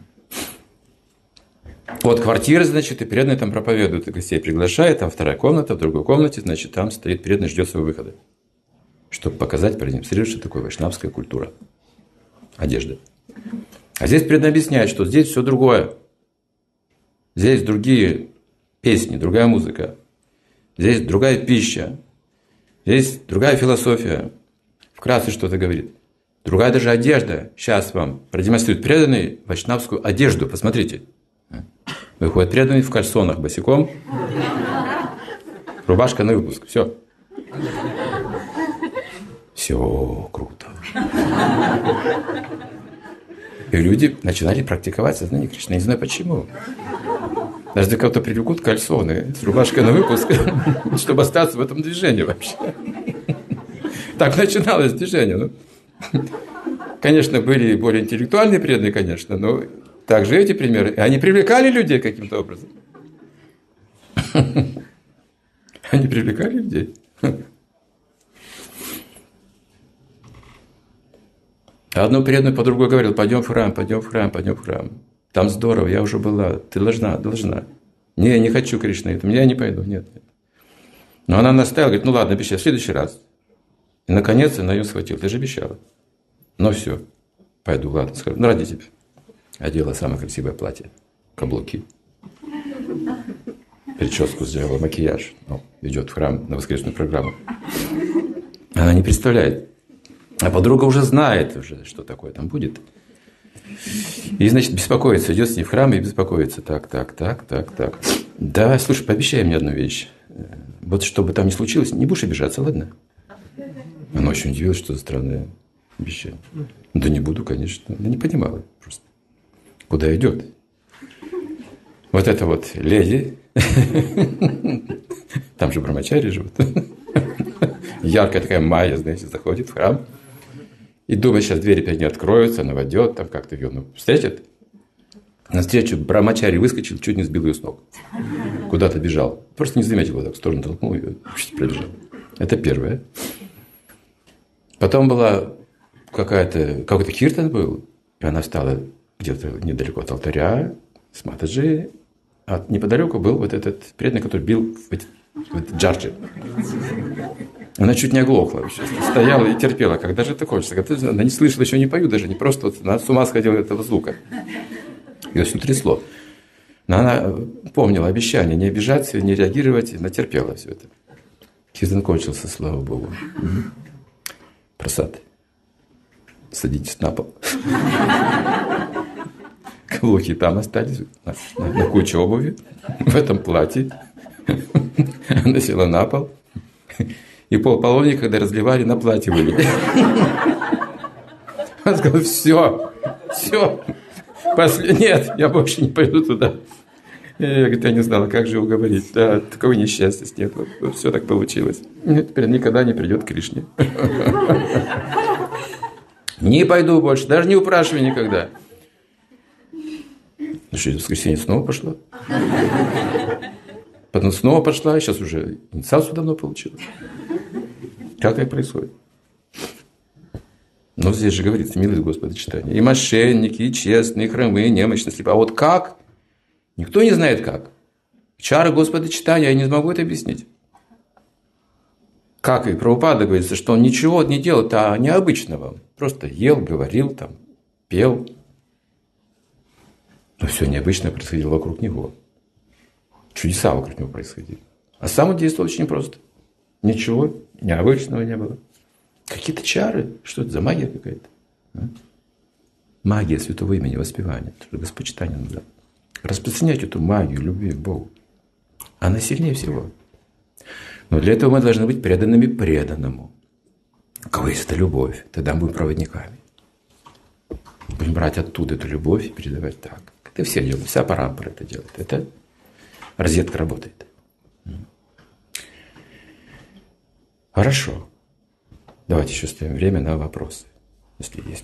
Вот квартира, значит, и преданный там проповедует, и гостей приглашает, там вторая комната, в другой комнате, значит, там стоит преданный, ждет своего выхода. Чтобы показать, продемонстрировать, что такое вайшнавская культура. Одежда. А здесь преданный объясняет, что здесь все другое. Здесь другие песни, другая музыка. Здесь другая пища. Здесь другая философия. Вкратце что-то говорит. Другая даже одежда. Сейчас вам продемонстрирует преданный вайшнавскую одежду. Посмотрите. Выходит преданный в кальсонах босиком. Рубашка на выпуск. Все. Все круто. И люди начинали практиковать сознание Кришны. Не знаю почему. Даже для кого-то привлекут кальсоны с рубашкой на выпуск, чтобы остаться в этом движении вообще. Так начиналось движение. Ну, конечно, были более интеллектуальные преданные, конечно, но также эти примеры. Они привлекали людей каким-то образом. Они привлекали людей. А одну преданную подругу говорил: пойдем в храм, пойдем в храм, пойдем в храм. Там здорово, я уже была, ты должна, должна. Не, не хочу, Кришна, это я не пойду, нет, нет. Но она настояла, говорит: ну ладно, обещай, в следующий раз. И наконец она ее схватила, ты же обещала. Ну все, пойду, ладно, скажу, ну ради тебя. Одела самое красивое платье, каблуки. Прическу сделала, макияж. Ну, идет в храм на воскресную программу. Она не представляет. А подруга уже знает, уже, что такое там будет. И, значит, беспокоится, идет с ней в храм и беспокоится. Так, так, так, так, так. Да, слушай, пообещай мне одну вещь. Вот что бы там ни случилось, не будешь обижаться, ладно? Она очень удивилась, что за странное обещание. Да не буду, конечно. Она не понимала просто, куда идет. Вот это вот леди. Там же брамачари живут. Яркая такая майя, знаете, заходит в храм. И думает, сейчас двери перед ней откроются, она войдет, там как-то ее ну, встретит. Навстречу брамачари выскочил, чуть не сбил ее с ног. Куда-то бежал. Просто не заметил, вот так в сторону толкнул и пробежал. Это первое. Потом была какая-то, какой-то киртан был, и она встала где-то недалеко от алтаря с Матаджи. А неподалеку был вот этот преданный, который бил в эти, в эти джарджи. Она чуть не оглохла вообще. Стояла и терпела. Когда же это кончится? Когда она не слышала, еще не пою даже. Не просто вот, она с ума сходила от этого звука. Ее все трясло. Но она помнила обещание не обижаться, не реагировать. Она терпела все это. Киртан кончился, слава Богу. Прасад. Садитесь на пол. Каблуки там остались. На, на, на куче обуви. В этом платье. Она села на пол. И полполовника, когда разливали, на платье вылили. Он сказал: все, все. После... Нет, я больше не пойду туда. Я, говорит, я не знала, как же уговорить. Да, такого несчастья нет. Вот, все так получилось. Теперь никогда не придет к Кришне. Не пойду больше, даже не упрашивай никогда. Ну что, в воскресенье снова пошла. Потом снова пошла, сейчас уже инициацию давно получила. Как это происходит? Но здесь же говорится, милость Господа читания. И мошенники, и честные, и хромые, и немощные, слепые. А вот как? Никто не знает как. Чары Господа читания, я не смогу это объяснить. Как и Прабхупада говорится, что он ничего не делал, а необычного. Просто ел, говорил, там, пел. Но все необычное происходило вокруг него. Чудеса вокруг него происходили. А сам он действовал очень просто. Ничего необычного не было. Какие-то чары. Что это за магия какая-то? А? Магия святого имени, воспевания. Господь читания надо. Распространять эту магию любви к Богу. Она сильнее всего. Но для этого мы должны быть преданными преданному. У кого есть эта любовь, тогда мы будем проводниками. Будем брать оттуда эту любовь и передавать так. Это все делают, вся парампара это делает. Это розетка работает. Хорошо. Давайте еще оставим время на вопросы, если есть.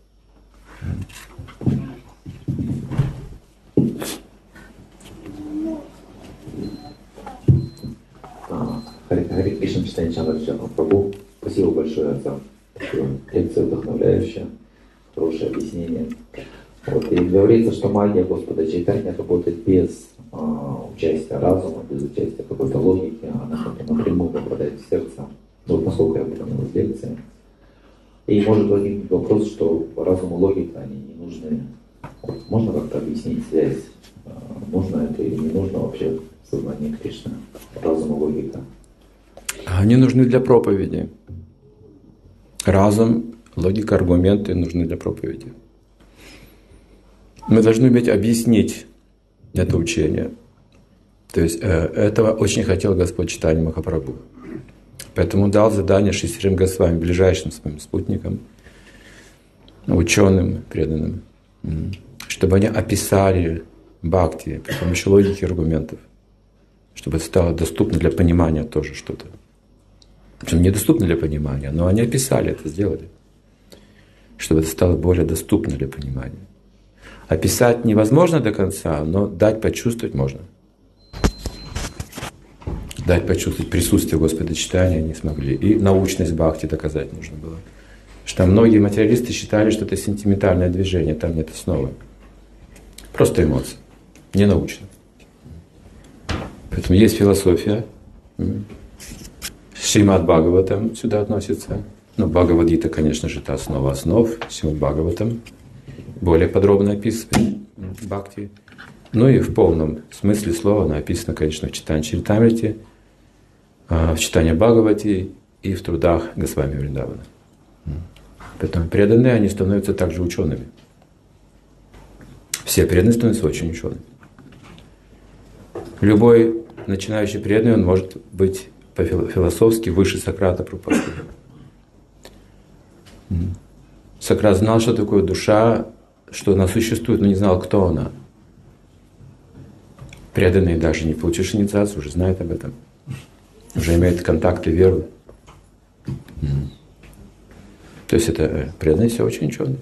Харе Кришна, читание Чандра Прабху. Спасибо большое за такую лекцию, вдохновляющую, хорошее объяснение. Вот, и говорится, что магия Господа Чайтанья работает без а, участия разума, без участия какой-то логики, она напрямую попадает в сердце. Вот насколько я понял из лекции. И может возникнуть вопрос, что разум и логика, они не нужны. Вот, можно как-то объяснить связь? Нужно это или не нужно вообще в сознании Кришны? Разум и логика. Они нужны для проповеди. Разум, логика, аргументы нужны для проповеди. Мы должны уметь объяснить это учение. То есть этого очень хотел Господь Чайтанья Махапрабху. Поэтому дал задание шестерым Госвами, ближайшим своим спутникам, ученым, преданным, чтобы они описали бхакти при помощи логики и аргументов, чтобы это стало доступно для понимания тоже что-то. Причем недоступно для понимания, но они описали это, сделали, чтобы это стало более доступно для понимания. Описать невозможно до конца, но дать почувствовать можно. Дать почувствовать присутствие Господа Чайтаньи они смогли. И научность бхакти доказать нужно было. Что многие материалисты считали, что это сентиментальное движение, там нет основы. Просто эмоции, не научно. Поэтому есть философия. Шримад Бхагаватам сюда относится. Ну, Бхагавад-гита, конечно же, это основа основ. Шримад Бхагаватам более подробно описывает бхакти. Ну и в полном смысле слова написано, конечно, в Чайтанья Чаритамрите, в Чайтанья Бхагавати и в трудах Госвами Вриндавана. Поэтому преданные, они становятся также учеными. Все преданные становятся очень учеными. Любой начинающий преданный, он может быть по-философски выше Сократа Прабхупады. Сократ знал, что такое душа, что она существует, но не знал, кто она. Преданные, даже не получившие инициацию, уже знают об этом. Уже имеют контакты веры. То есть это преданные все очень ученые.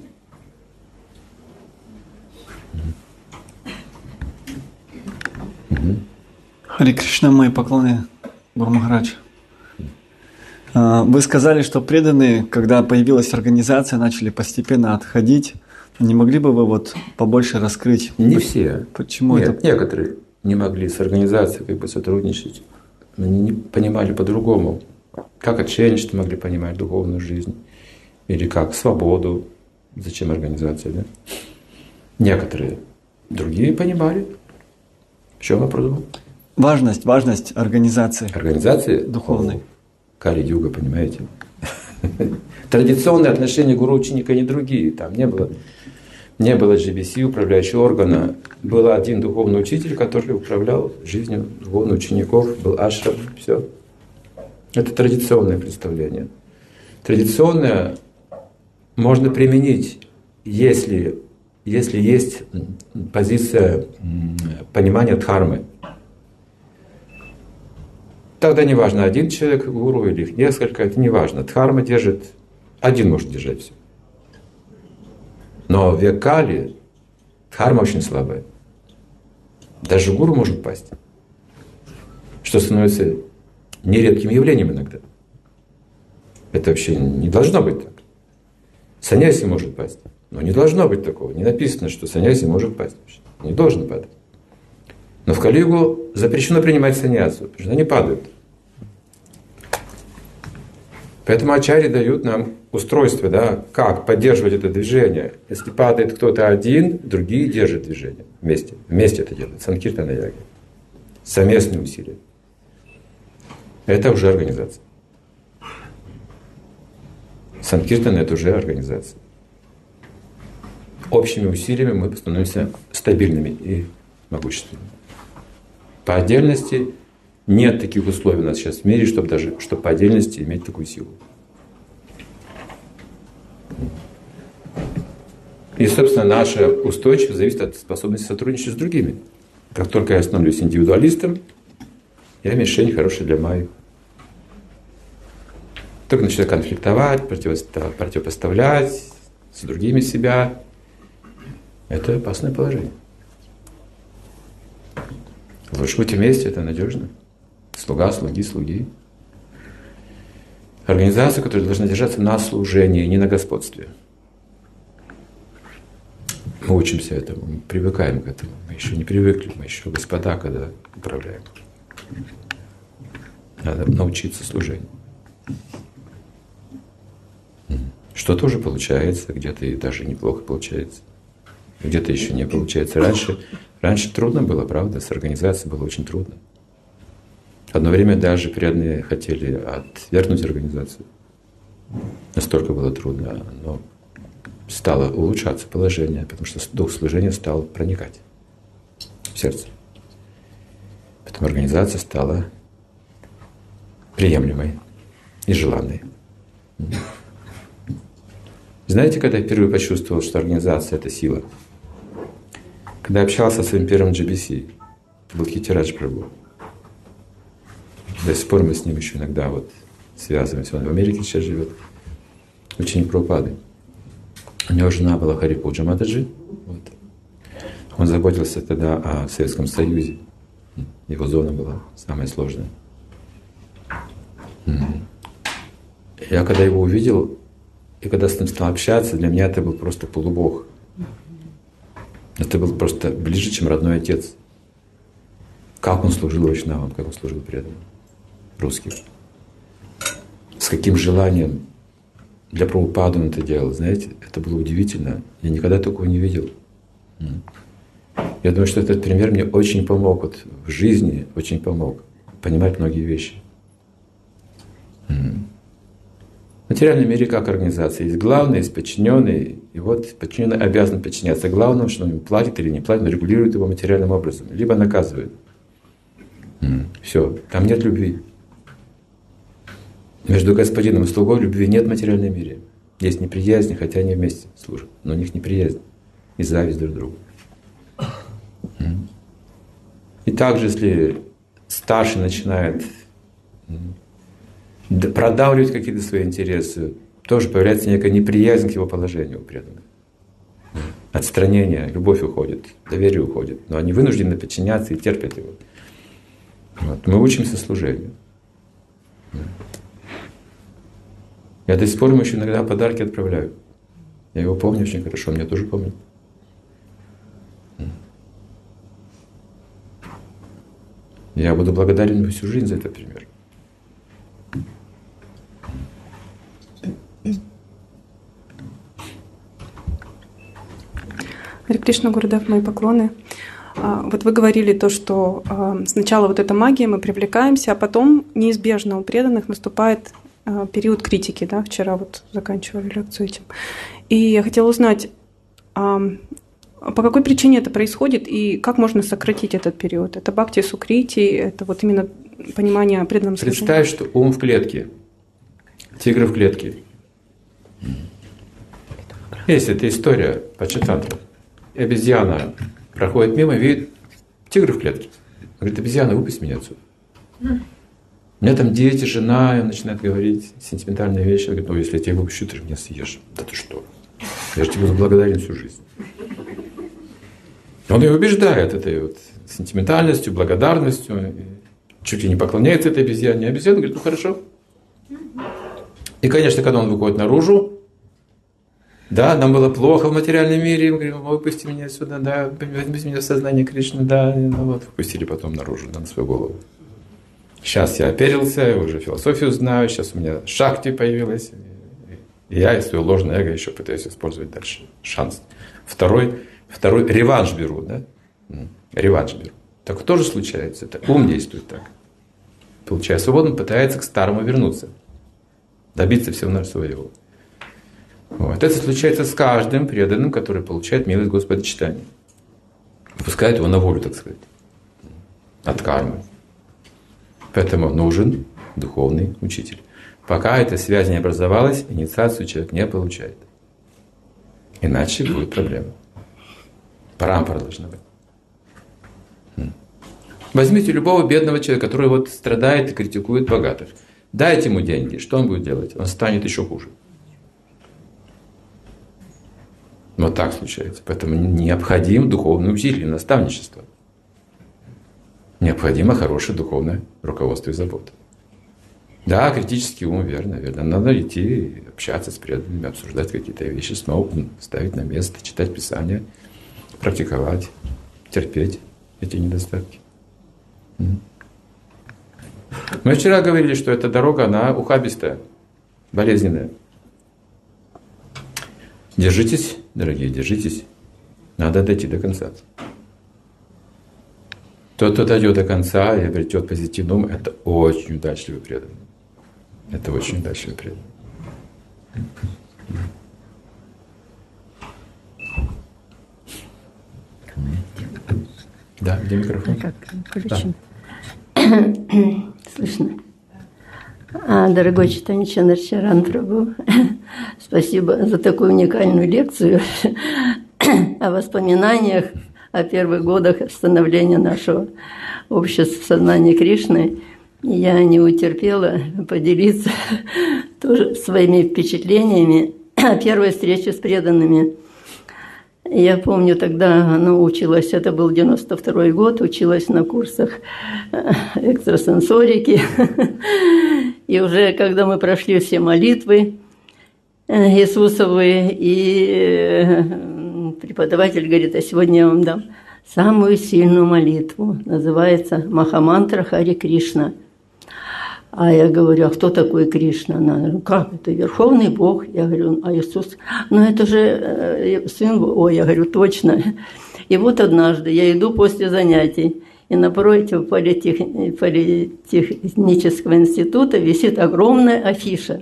Харе Кришна, мои поклоны, Гуру Махарадж. Вы сказали, что преданные, когда появилась организация, начали постепенно отходить. Не могли бы вы вот побольше раскрыть? Не все. Почему Нет, это? Некоторые не могли с организацией как бы сотрудничать. Они не понимали по-другому. Как отшельничество могли понимать духовную жизнь. Или как свободу. Зачем организация, да? Некоторые. Другие понимали. В чем вопрос был? Важность, важность организации. Организации духовной. Кали-юга, понимаете? Традиционные отношения гуру-ученика не другие. Там не было, не было джи би си, управляющего органа. Был один духовный учитель, который управлял жизнью духовных учеников, был ашрам, все. Это традиционное представление. Традиционное можно применить, если, если есть позиция понимания дхармы. Тогда не важно, один человек гуру или их несколько, это не важно. Дхарма держит, один может держать все. Но в век Кали дхарма очень слабая. Даже гуру может пасть. Что становится нередким явлением иногда. Это вообще не должно быть так. Саньяси может пасть. Но не должно быть такого. Не написано, что саньяси может пасть. Не должен падать. Но в Кали-югу запрещено принимать саньясу, потому что они падают. Поэтому ачарьи дают нам устройство, да, как поддерживать это движение. Если падает кто-то один, другие держат движение вместе. Вместе это делают. Санкиртана яги. Совместные усилия. Это уже организация. Санкиртана — это уже организация. Общими усилиями мы становимся стабильными и могущественными. По отдельности Нет таких условий у нас сейчас в мире, чтобы даже чтобы по отдельности иметь такую силу. И, собственно, наша устойчивость зависит от способности сотрудничать с другими. Как только я становлюсь индивидуалистом, я мишень хорошая для моих. Только начинаю конфликтовать, противопоставлять с другими себя. Это опасное положение. Лучше быть вместе, это надежно. Слуга, слуги, слуги. Организация, которая должна держаться на служении, не на господстве. Мы учимся этому, мы привыкаем к этому. Мы еще не привыкли, мы еще господа, когда управляем. Надо научиться служению. Что-то уже получается, где-то и даже неплохо получается. Где-то еще не получается. Раньше, раньше трудно было, правда, с организацией было очень трудно. Одно время даже преданные хотели отвергнуть организацию. Настолько было трудно, но стало улучшаться положение, потому что дух служения стал проникать в сердце. Поэтому организация стала приемлемой и желанной. Знаете, когда я впервые почувствовал, что организация — это сила? Когда я общался со своим первым джи би си, это был Китирадж Прабху. До сих пор мы с ним еще иногда вот связываемся. Он в Америке сейчас живет, ученик Прабхупады. У него жена была Харипуджа Матаджи. Вот. Он заботился тогда о Советском Союзе. Его зона была самая сложная. Я когда его увидел, и когда с ним стал общаться, для меня это был просто полубог. Это был просто ближе, чем родной отец. Как он служил вайшнавам, как он служил преданным русским. С каким желанием для Прабхупады он это делал. Знаете, это было удивительно. Я никогда такого не видел. Я думаю, что этот пример мне очень помог вот, в жизни, очень помог понимать многие вещи. В материальном мире как организация. Есть главный, есть подчиненный. И вот подчиненный обязан подчиняться главному, что он ему платит или не платит, но регулирует его материальным образом. Либо наказывает. Все, там нет любви. Между господином и слугой любви нет в материальном мире. Есть неприязнь, хотя они вместе служат. Но у них неприязнь и зависть друг к другу. И также, если старший начинает продавливать какие-то свои интересы, тоже появляется некая неприязнь к его положению у преданных. Отстранение, любовь уходит, доверие уходит. Но они вынуждены подчиняться и терпят его. Вот. Мы учимся служению. Я до сих пор ему еще иногда подарки отправляю. Я его помню очень хорошо, он меня тоже помнит. Я буду благодарен ему всю жизнь за этот пример. Харе Кришна, Гурудев, мои поклоны. Вот вы говорили то, что сначала вот эта магия, мы привлекаемся, а потом неизбежно у преданных наступает период критики. Да? Вчера вот заканчивали лекцию этим. И я хотела узнать, по какой причине это происходит и как можно сократить этот период? Это бхакти сукрити, это вот именно понимание преданного служения. Представь, что ум в клетке, тигр в клетке. Есть эта история Пачатантра. Обезьяна проходит мимо, видит тигр в клетке. Говорит: обезьяна, выпусти меня отсюда. У меня там дети, жена, и он начинает говорить сентиментальные вещи. Он говорит: ну, если я тебя выпущу, ты же меня съешь. Да ты что? Я же тебе буду благодарен всю жизнь. Он ее убеждает этой вот сентиментальностью, благодарностью, чуть ли не поклоняется этой обезьяне. А обезьяна говорит: ну хорошо. И, конечно, когда он выходит наружу, да, нам было плохо в материальном мире, мы говорим: выпусти меня отсюда, да, возьмите меня в сознание Кришны, да, ну вот, выпустили потом наружу, да, на свою голову. Сейчас я оперился, я уже философию знаю, сейчас у меня шакти появилась, и я и свое ложное эго еще пытаюсь использовать дальше. Шанс. Второй, второй реванш беру, да, реванш беру. Так тоже случается, это ум действует так. Получая свободу, он пытается к старому вернуться, добиться всего своего. Вот. Это случается с каждым преданным, который получает милость Господа читания. Выпускает его на волю, так сказать, от кармы. Поэтому нужен духовный учитель. Пока эта связь не образовалась, инициацию человек не получает. Иначе будет проблема. Парампара должна быть. Возьмите любого бедного человека, который вот страдает и критикует богатых. Дайте ему деньги. Что он будет делать? Он станет еще хуже. Вот так случается. Поэтому необходим духовный учитель, наставничество. Необходимо хорошее духовное руководство и забота. Да, критический ум, верно, верно. Надо идти, общаться с преданными, обсуждать какие-то вещи, снова ставить на место, читать Писание, практиковать, терпеть эти недостатки. Мы вчера говорили, что эта дорога, она ухабистая, болезненная. Держитесь, дорогие, держитесь. Надо дойти до конца. Тот, кто дойдет до конца и обретет позитивный ум, это очень удачливый преданный. Это очень удачливый преданный. Да, где микрофон? Как включен? Да. Слышно? А, дорогой Чайтанья Чаран Прабху, спасибо за такую уникальную лекцию о воспоминаниях о первых годах становления нашего общества сознания Кришны. Я не утерпела поделиться тоже своими впечатлениями о первой встрече с преданными. Я помню, тогда ну, училась, это был девяносто второй год, училась на курсах экстрасенсорики. И уже когда мы прошли все молитвы Иисусовы, и преподаватель говорит, а сегодня я вам дам самую сильную молитву. Называется Махамантра Хари Кришна. А я говорю, а кто такой Кришна? Она говорит, как это? Верховный Бог. Я говорю, а Иисус? Ну это же Сын Бога. Ой, я говорю, точно. И вот однажды я иду после занятий, и напротив политех... политехнического института висит огромная афиша.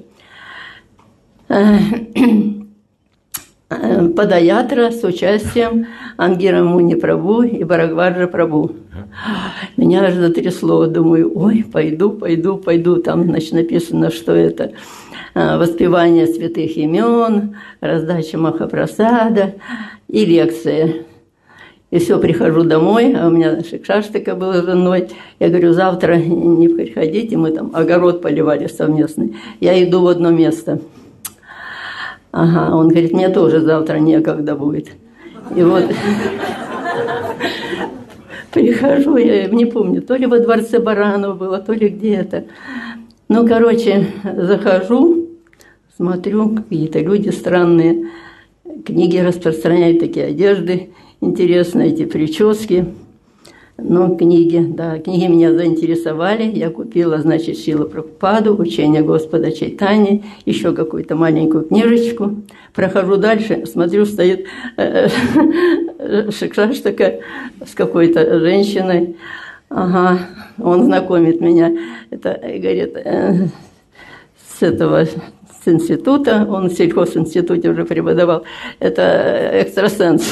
Падаятра с участием Ангира Муни Прабху и Барагваджа Прабху. Меня аж затрясло. Думаю, ой, пойду, пойду, пойду. Там, значит, написано, что это воспевание святых имен, раздача Махапрасада и лекция. И все, прихожу домой, а у меня Шикшаштика была с женой. Я говорю, завтра не приходите, мы там огород поливали совместный. Я иду в одно место. Ага, он говорит, мне тоже завтра некогда будет. И вот прихожу, я не помню, то ли во дворце Баранова было, то ли где-то. Ну, короче, захожу, смотрю, какие-то люди странные, книги распространяют, такие одежды интересные, эти прически. Ну, книги, да, книги меня заинтересовали. Я купила, значит, Шрила Прабхупаду, учение Господа Чайтаньи, еще какую-то маленькую книжечку. Прохожу дальше, смотрю, стоит Шикшаштака с какой-то женщиной. Ага, он знакомит меня. Это, говорит, с этого, с института, он в сельхозинституте уже преподавал. Это экстрасенс.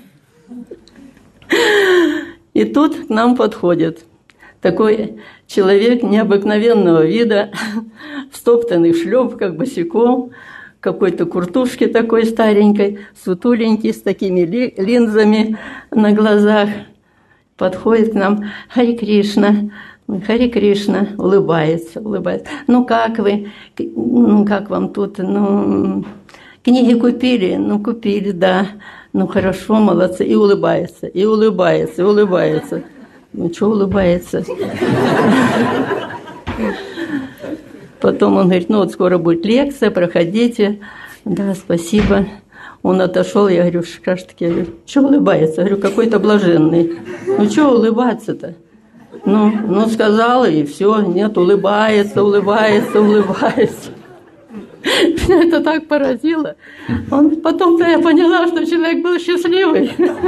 И тут к нам подходит такой человек необыкновенного вида, в стоптанных шлепках, босиком, какой-то куртушке такой старенькой, сутуленький, с такими линзами на глазах. Подходит к нам, Хари Кришна, Хари Кришна, улыбается, улыбается. Ну как вы, ну как вам тут, ну книги купили? Ну купили, да. Ну хорошо, молодцы. И улыбается, и улыбается, и улыбается. Ну что улыбается? Потом он говорит, ну вот скоро будет лекция, проходите. Да, спасибо. Он отошел, я говорю, Шикшаштаке, я говорю, что улыбается? Я говорю, какой-то блаженный. Ну что улыбаться-то? Ну, ну сказала, и все, нет, улыбается, улыбается, улыбается. Меня это так поразило. Он, потом-то я поняла, что человек был счастливый.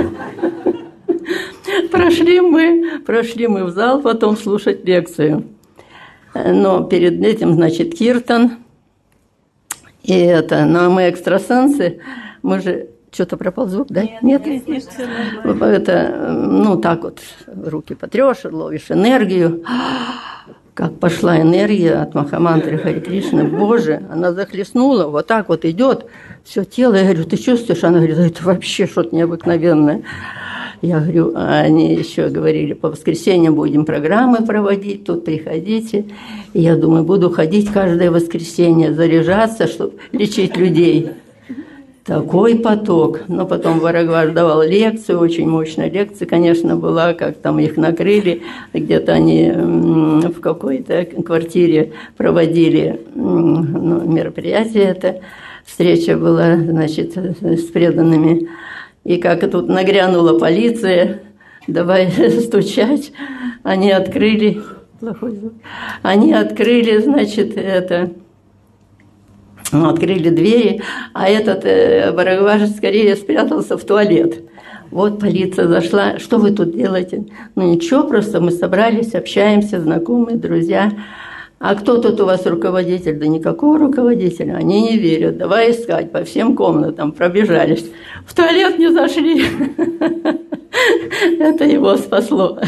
Прошли мы, прошли мы в зал потом слушать лекцию. Но перед этим, значит, киртан. И это, но мы экстрасенсы, мы же... Что-то пропал звук, да? Нет? Нет, нет, это, ну, так вот, руки потрешь, ловишь энергию. как пошла энергия от Махамантры Хари Кришны, Боже, она захлестнула, вот так вот идет, все тело. Я говорю, ты чувствуешь? Она говорит, это вообще что-то необыкновенное. Я говорю, а они еще говорили, по воскресеньям будем программы проводить, тут приходите. И я думаю, буду ходить каждое воскресенье, заряжаться, чтобы лечить людей. Такой поток. Но потом Варагваш давал лекцию, очень мощная лекция, конечно, была, как там их накрыли. Где-то они в какой-то квартире проводили ну, мероприятие это. Встреча была, значит, с преданными. И как тут нагрянула полиция, давай стучать. Они открыли, плохой звук. Они открыли, значит, это... Открыли двери, а этот э, Варагваш скорее спрятался в туалет. Вот полиция зашла. Что вы тут делаете? Ну ничего, просто мы собрались, общаемся, знакомые, друзья. А кто тут у вас руководитель? Да никакого руководителя. Они не верят. Давай искать. По всем комнатам пробежались. В туалет не зашли. Это его спасло.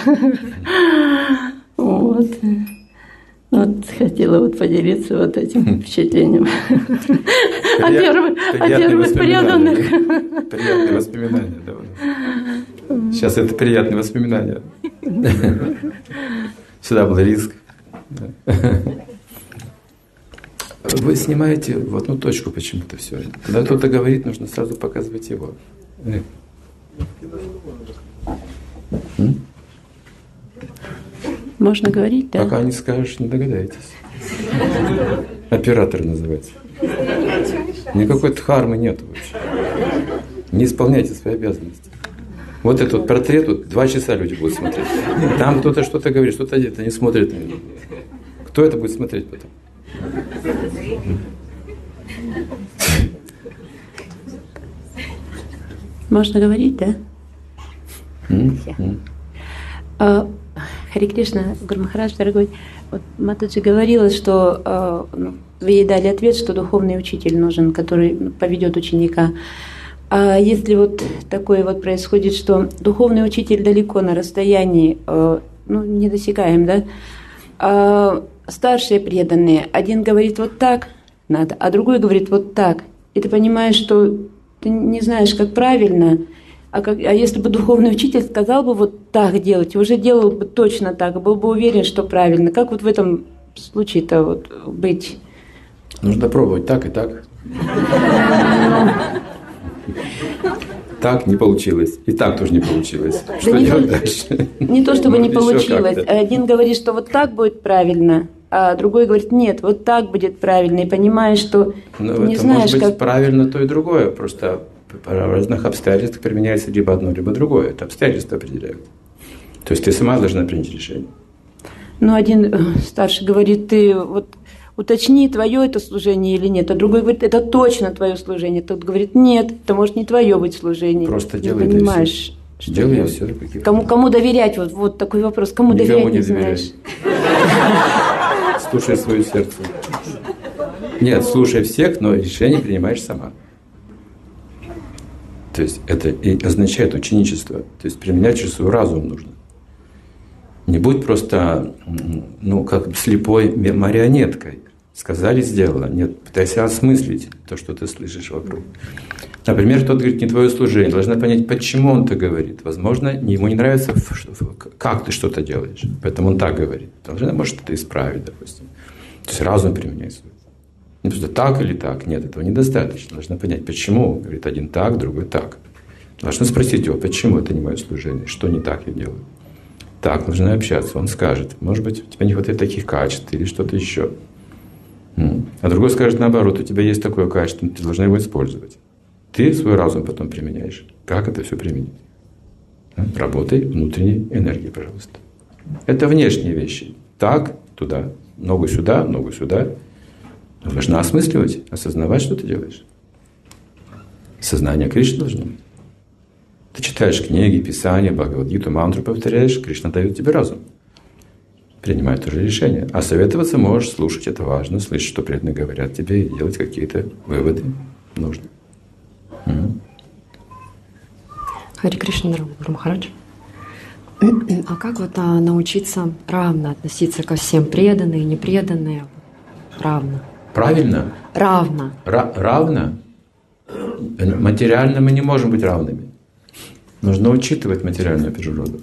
Вот. Вот хотела вот поделиться вот этим впечатлением. О первых, о первых преданных. Приятные воспоминания, да. Сейчас это приятные воспоминания. Всегда был риск. Вы снимаете в одну точку почему-то все. Когда кто-то говорит, нужно сразу показывать его. Можно говорить, да? Пока не скажешь, не догадаетесь. Оператор называется. Никакой дхармы нету вообще. Не исполняйте свои обязанности. Вот этот вот портрет, вот два часа люди будут смотреть. Там кто-то что-то говорит, что-то где-то не смотрит. Кто это будет смотреть потом? Можно говорить, да? Mm-hmm. А, Хари Кришна, Гуру Махарадж, дорогой, вот Матаджи говорила, что э, ну, вы ей дали ответ, что духовный учитель нужен, который поведет ученика. А если вот такое вот происходит, что духовный учитель далеко на расстоянии, э, ну, недосягаем, да, а старшие преданные, один говорит вот так надо, а другой говорит вот так, и ты понимаешь, что ты не знаешь, как правильно. А, как, а если бы духовный учитель сказал бы вот так делать, уже делал бы точно так, был бы уверен, что правильно. Как вот в этом случае-то вот быть? Нужно пробовать так и так. Так не получилось. И так тоже не получилось. Что делать дальше? Не то, чтобы не получилось. Один говорит, что вот так будет правильно, а другой говорит, нет, вот так будет правильно. И понимаешь, что не знаешь, как... Может быть, правильно то и другое. Просто в разных обстоятельствах применяется либо одно, либо другое. Это обстоятельства определяют. То есть ты сама должна принять решение. Ну, один старший говорит, ты вот уточни, твое это служение или нет. А другой говорит, это точно твое служение. Тот говорит, нет, это может не твое быть служение. Просто не делай это понимаешь, что делай все. Кому, кому доверять? Вот, вот такой вопрос. Кому Никому доверять, не не знаешь. Слушай свое сердце. Нет, слушай всех, но решение принимаешь сама. То есть это и означает ученичество. То есть применять через свой разум нужно. Не будь просто, ну, как слепой марионеткой. Сказали, сделала. Нет, пытайся осмыслить то, что ты слышишь вокруг. Например, кто-то говорит, не твое служение. Должна понять, почему он так говорит. Возможно, ему не нравится, как ты что-то делаешь. Поэтому он так говорит. Должна, может, это исправить, допустим. То есть разум применяй свой. Не просто так или так. Нет, этого недостаточно. Должна понять, почему. Говорит, один так, другой так. Должна спросить его, почему это не мое служение, что не так я делаю. Так, нужно общаться. Он скажет, может быть, у тебя не хватает таких качеств или что-то еще. А другой скажет наоборот, у тебя есть такое качество, ты должна его использовать. Ты свой разум потом применяешь. Как это все применить? Работай внутренней энергией, пожалуйста. Это внешние вещи. Так, туда, ногу сюда, ногу сюда. Но должна осмысливать, осознавать, что ты делаешь. Сознание Кришны должно быть. Ты читаешь книги, писания, Бхагавад-гиту, мантру повторяешь, Кришна дает тебе разум. Принимай тоже решение. А советоваться можешь, слушать это важно, слышать, что преданные говорят тебе, и делать какие-то выводы нужно. Хари Кришна, Гуру Махарадж. А как вот а, научиться равно относиться ко всем, преданные, непреданные, равно? Правильно? Равно. Ра- равно? Материально мы не можем быть равными. Нужно учитывать материальную природу.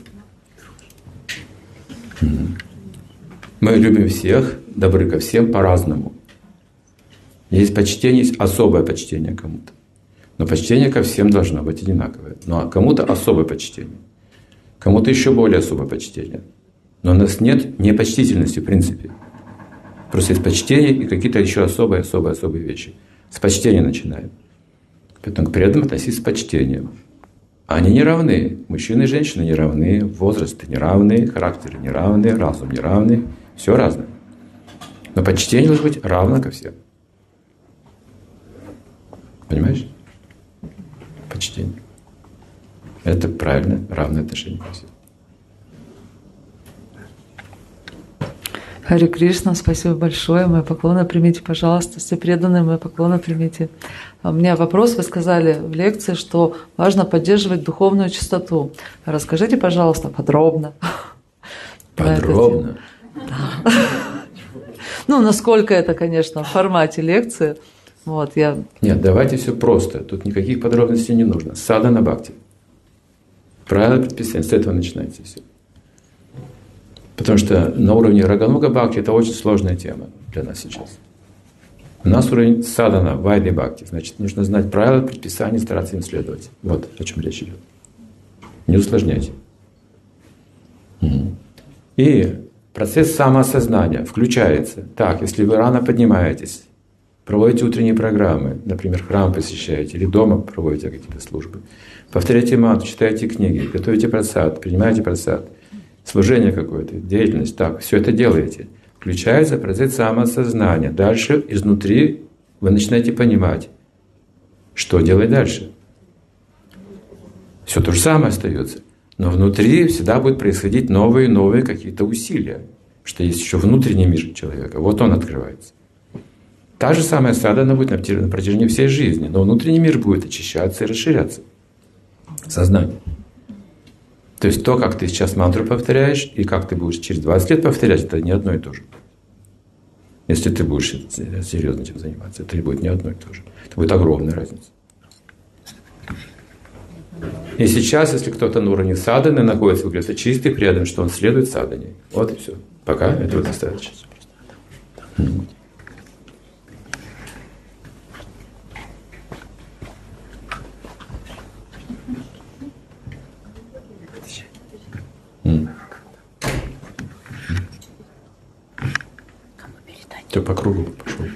Мы любим всех, добры ко всем по-разному. Есть почтение, есть особое почтение кому-то. Но почтение ко всем должно быть одинаковое. Но кому-то особое почтение. Кому-то еще более особое почтение. Но у нас нет непочтительности в принципе. Просто есть почтение и какие-то еще особые, особые, особые вещи. С почтения начинаем. Поэтому к преданным относиться с почтением. Они не равны. Мужчины и женщины не равны, возрасты не равны, характеры не равны, разум не равны. Все разное. Но почтение должно быть равно ко всем. Понимаешь? Почтение. Это правильно, равное отношение ко всем. Харе Кришна, спасибо большое. Мои поклоны примите, пожалуйста. Все преданные, мои поклоны примите. У меня вопрос. Вы сказали в лекции, что важно поддерживать духовную чистоту. Расскажите, пожалуйста, подробно. Подробно? Да. Ну, насколько это, конечно, в формате лекции. Вот, я... Нет, давайте все просто. Тут никаких подробностей не нужно. Садхана бхакти. Правила предписания. С этого начинается все. Потому что на уровне Рагануга бхакти это очень сложная тема для нас сейчас. У нас уровень садхана, вайды бхакти. Значит, нужно знать правила предписания, стараться им следовать. Вот о чем речь идет. Не усложняйте. И процесс самоосознания включается. Так, если вы рано поднимаетесь, проводите утренние программы, например, храм посещаете или дома проводите какие-то службы, повторяйте мантру, читайте книги, готовите прасад, принимаете прасад, служение какое-то, деятельность, так, все это делаете. Включается процесс самоосознания. Дальше изнутри вы начинаете понимать, что делать дальше. Все то же самое остается. Но внутри всегда будут происходить новые и новые какие-то усилия, что есть еще внутренний мир человека. Вот он открывается. Та же самая садхана будет на протяжении всей жизни, но внутренний мир будет очищаться и расширяться. Сознание. То есть то, как ты сейчас мантру повторяешь, и как ты будешь через двадцать лет повторять, это не одно и то же. Если ты будешь серьезно этим заниматься, это будет не одно и то же. Это будет огромная разница. И сейчас, если кто-то на уровне садханы находится, говорит, это чистый предан, что он следует садхане. Вот и все. Пока этого достаточно. Ты по кругу пошел.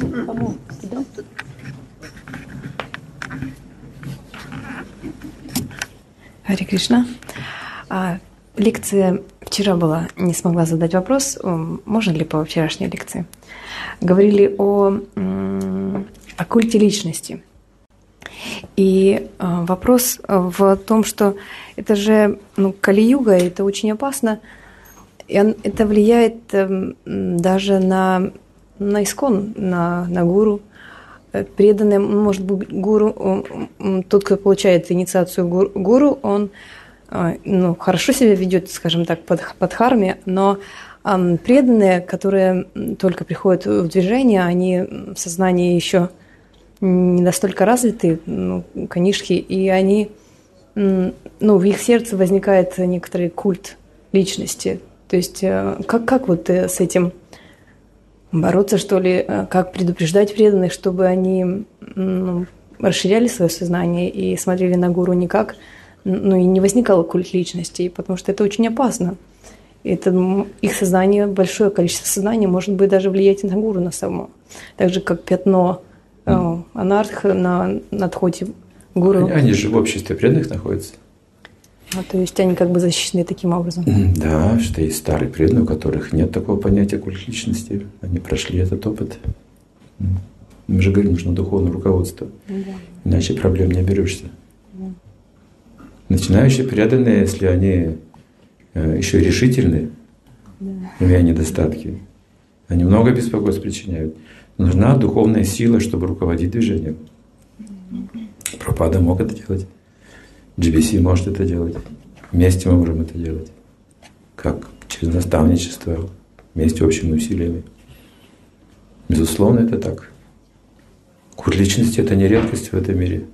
Харе Кришна. А, лекция вчера была, не смогла задать вопрос, можно ли по вчерашней лекции. Говорили о, о культе личности. И а, вопрос в том, что это же ну, Кали-юга, это очень опасно. И он, это влияет э, даже на, на искон, на, на гуру. Преданный, может быть, гуру, тот, кто получает инициацию гуру, он ну, хорошо себя ведет, скажем так, под, под харме, но э, преданные, которые только приходят в движение, они в сознании еще не настолько развиты, ну, канишки, и они, ну, в их сердце возникает некоторый культ личности. То есть как, как вот с этим бороться, что ли, как предупреждать преданных, чтобы они ну, расширяли свое сознание и смотрели на гуру не как, ну и не возникал культ личности, потому что это очень опасно. Это их сознание, большое количество сознания может быть даже влиять на гуру на само. Так же, как пятно mm. анарха на надходе гуру. Они, они же в обществе преданных находятся. А, то есть они как бы защищены таким образом. Да, что есть старые преданные, у которых нет такого понятия культ личности. Они прошли этот опыт. Мы же говорим, нужно духовное руководство. Да. Иначе проблем не оберешься. Да. Начинающие преданные, если они э, еще и решительны, да. имея недостатки, они много беспокойств причиняют. Нужна духовная сила, чтобы руководить движением. Прабхупада мог это делать. джи би си может это делать. Вместе мы можем это делать. как через наставничество, вместе общими усилиями. Безусловно, это так. Культ личности — это не редкость в этом мире.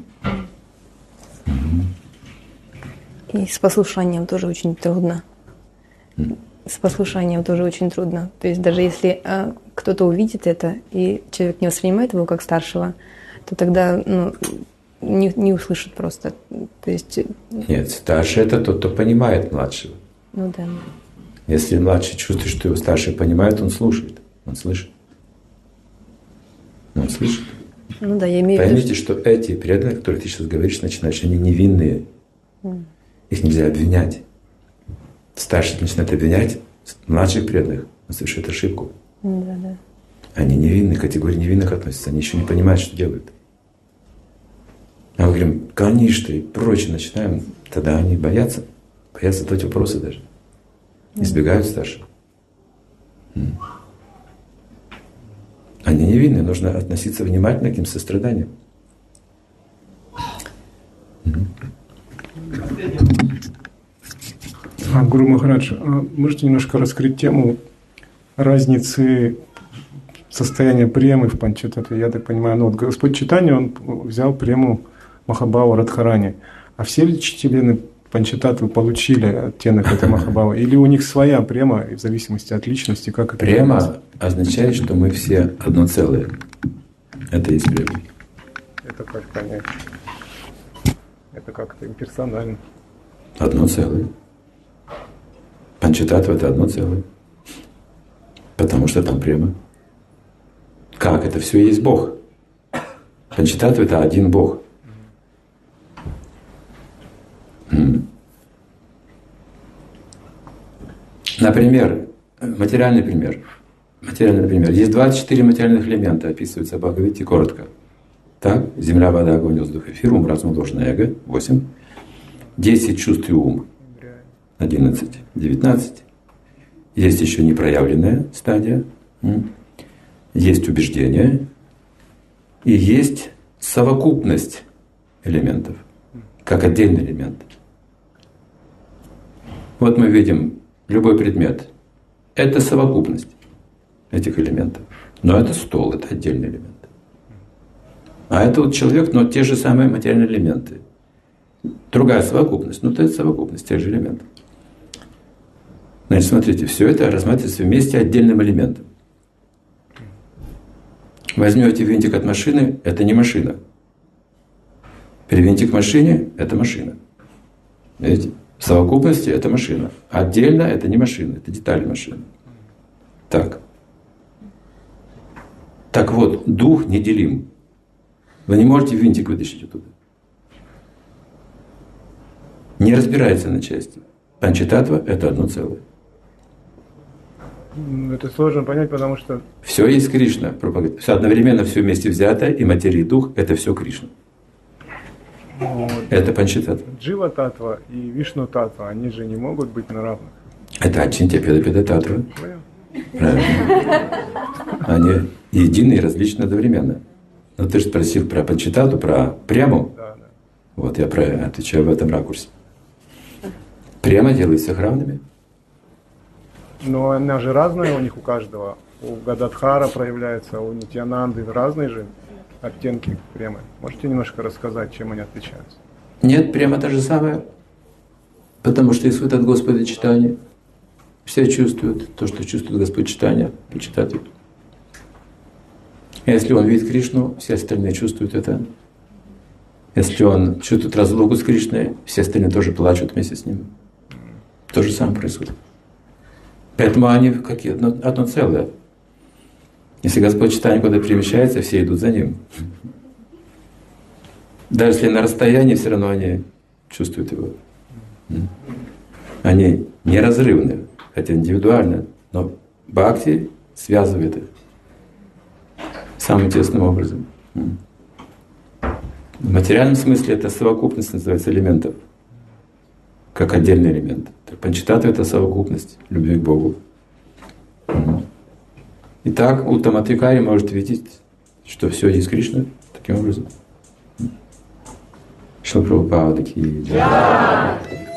И с послушанием тоже очень трудно. Mm. С послушанием тоже очень трудно. То есть даже если а, кто-то увидит это, и человек не воспринимает его как старшего, то тогда ну, не, не услышит просто. То есть... Нет, старший — это тот, кто понимает младшего. Ну да. Если младший чувствует, что его старший понимает, он слушает, он слышит. Он слышит. Ну да, я имею в виду. Поймите, что эти преданные, о которых ты сейчас говоришь, начинаешь, они невинные. Mm. Их нельзя обвинять. Старший начинает обвинять младших преданных. Он совершает ошибку. Mm, да, да. Они невинные, к категории невинных относятся. Они еще не понимают, что делают. А мы говорим, конечно, и прочее начинаем. Тогда они боятся. Боятся задать вопросы даже. Избегают старших. Они невинны, нужно относиться внимательно к им состраданием. А, Гуру Махарадж, а можете немножко раскрыть тему разницы состояния премы в Панчататве? Я так понимаю, ну вот Господь Чайтанья, он взял прему Махабхавы Радхарани. А все ли члены Панчататвы получили оттенок этой Махабхавы? Или у них своя према в зависимости от личности? Как это према делается? Означает, что мы все одно целое. Это и есть према. Это как понять? Это как-то имперсонально. Одно целое. Панчататва — это одно целое. Потому что там према. Как? Это все есть Бог. Панчататва — это один Бог. Например, материальный пример. Материальный пример. Есть двадцать четыре материальных элемента, описываются в Бхагавад-гите коротко. Так, земля, вода, огонь, воздух, эфир, ум, разум, ложное эго, восемь. десять чувств и ум, одиннадцать, девятнадцать. Есть еще непроявленная стадия, есть убеждение и есть совокупность элементов, как отдельный элемент. Вот мы видим любой предмет. Это совокупность этих элементов. Но это стол, это отдельный элемент. А это вот человек, но те же самые материальные элементы. Другая совокупность, но это совокупность тех же элементов. Значит, смотрите, все это рассматривается вместе отдельным элементом. Возьмете винтик от машины, это не машина. Перевинтик к машине, это машина. Видите? В совокупности это машина. Отдельно это не машина, это деталь машины. Так. Так вот, дух неделим. Вы не можете винтик вытащить оттуда. Не разбирается на части. Панчататва — это одно целое. Это сложно понять, потому что... Все есть Кришна, пропаганда. Все одновременно, все вместе взято, и материя, и дух — это все Кришна. Вот. Это Панчататва. Джива Татва и Вишну Татва, они же не могут быть на равных. Это Ачинтья Педа Татва. Правильно. Они едины и различны одновременно. Но ты же спросил про Панчататву, про прему. Да, да. Вот я про отвечаю в этом ракурсе. Према делает всех равными. Но она же разная у них у каждого. У Гададхара проявляется, у Нитьянанды разные же оттенки премы. Можете немножко рассказать, чем они отличаются? Нет, према та же самая. Потому что исходит от Господа Чайтаньи. Все чувствуют то, что чувствует Господь Чайтанья, Панчататву. Если он видит Кришну, все остальные чувствуют это. Если он чувствует разлуку с Кришной, все остальные тоже плачут вместе с ним. То же самое происходит. Поэтому они какие одно, одно целое. Если Господь Чайтанья куда перемещается, все идут за ним. Даже если на расстоянии, все равно они чувствуют его. Они неразрывны, хотя индивидуально, но бхакти связывает их самым тесным образом. В материальном смысле это совокупность называется элементов, как отдельный элемент. Панчататва — это совокупность любви к Богу. Итак, Уттаматрикари может видеть, что все есть Кришна таким образом. Шила Прабхупада ки джай.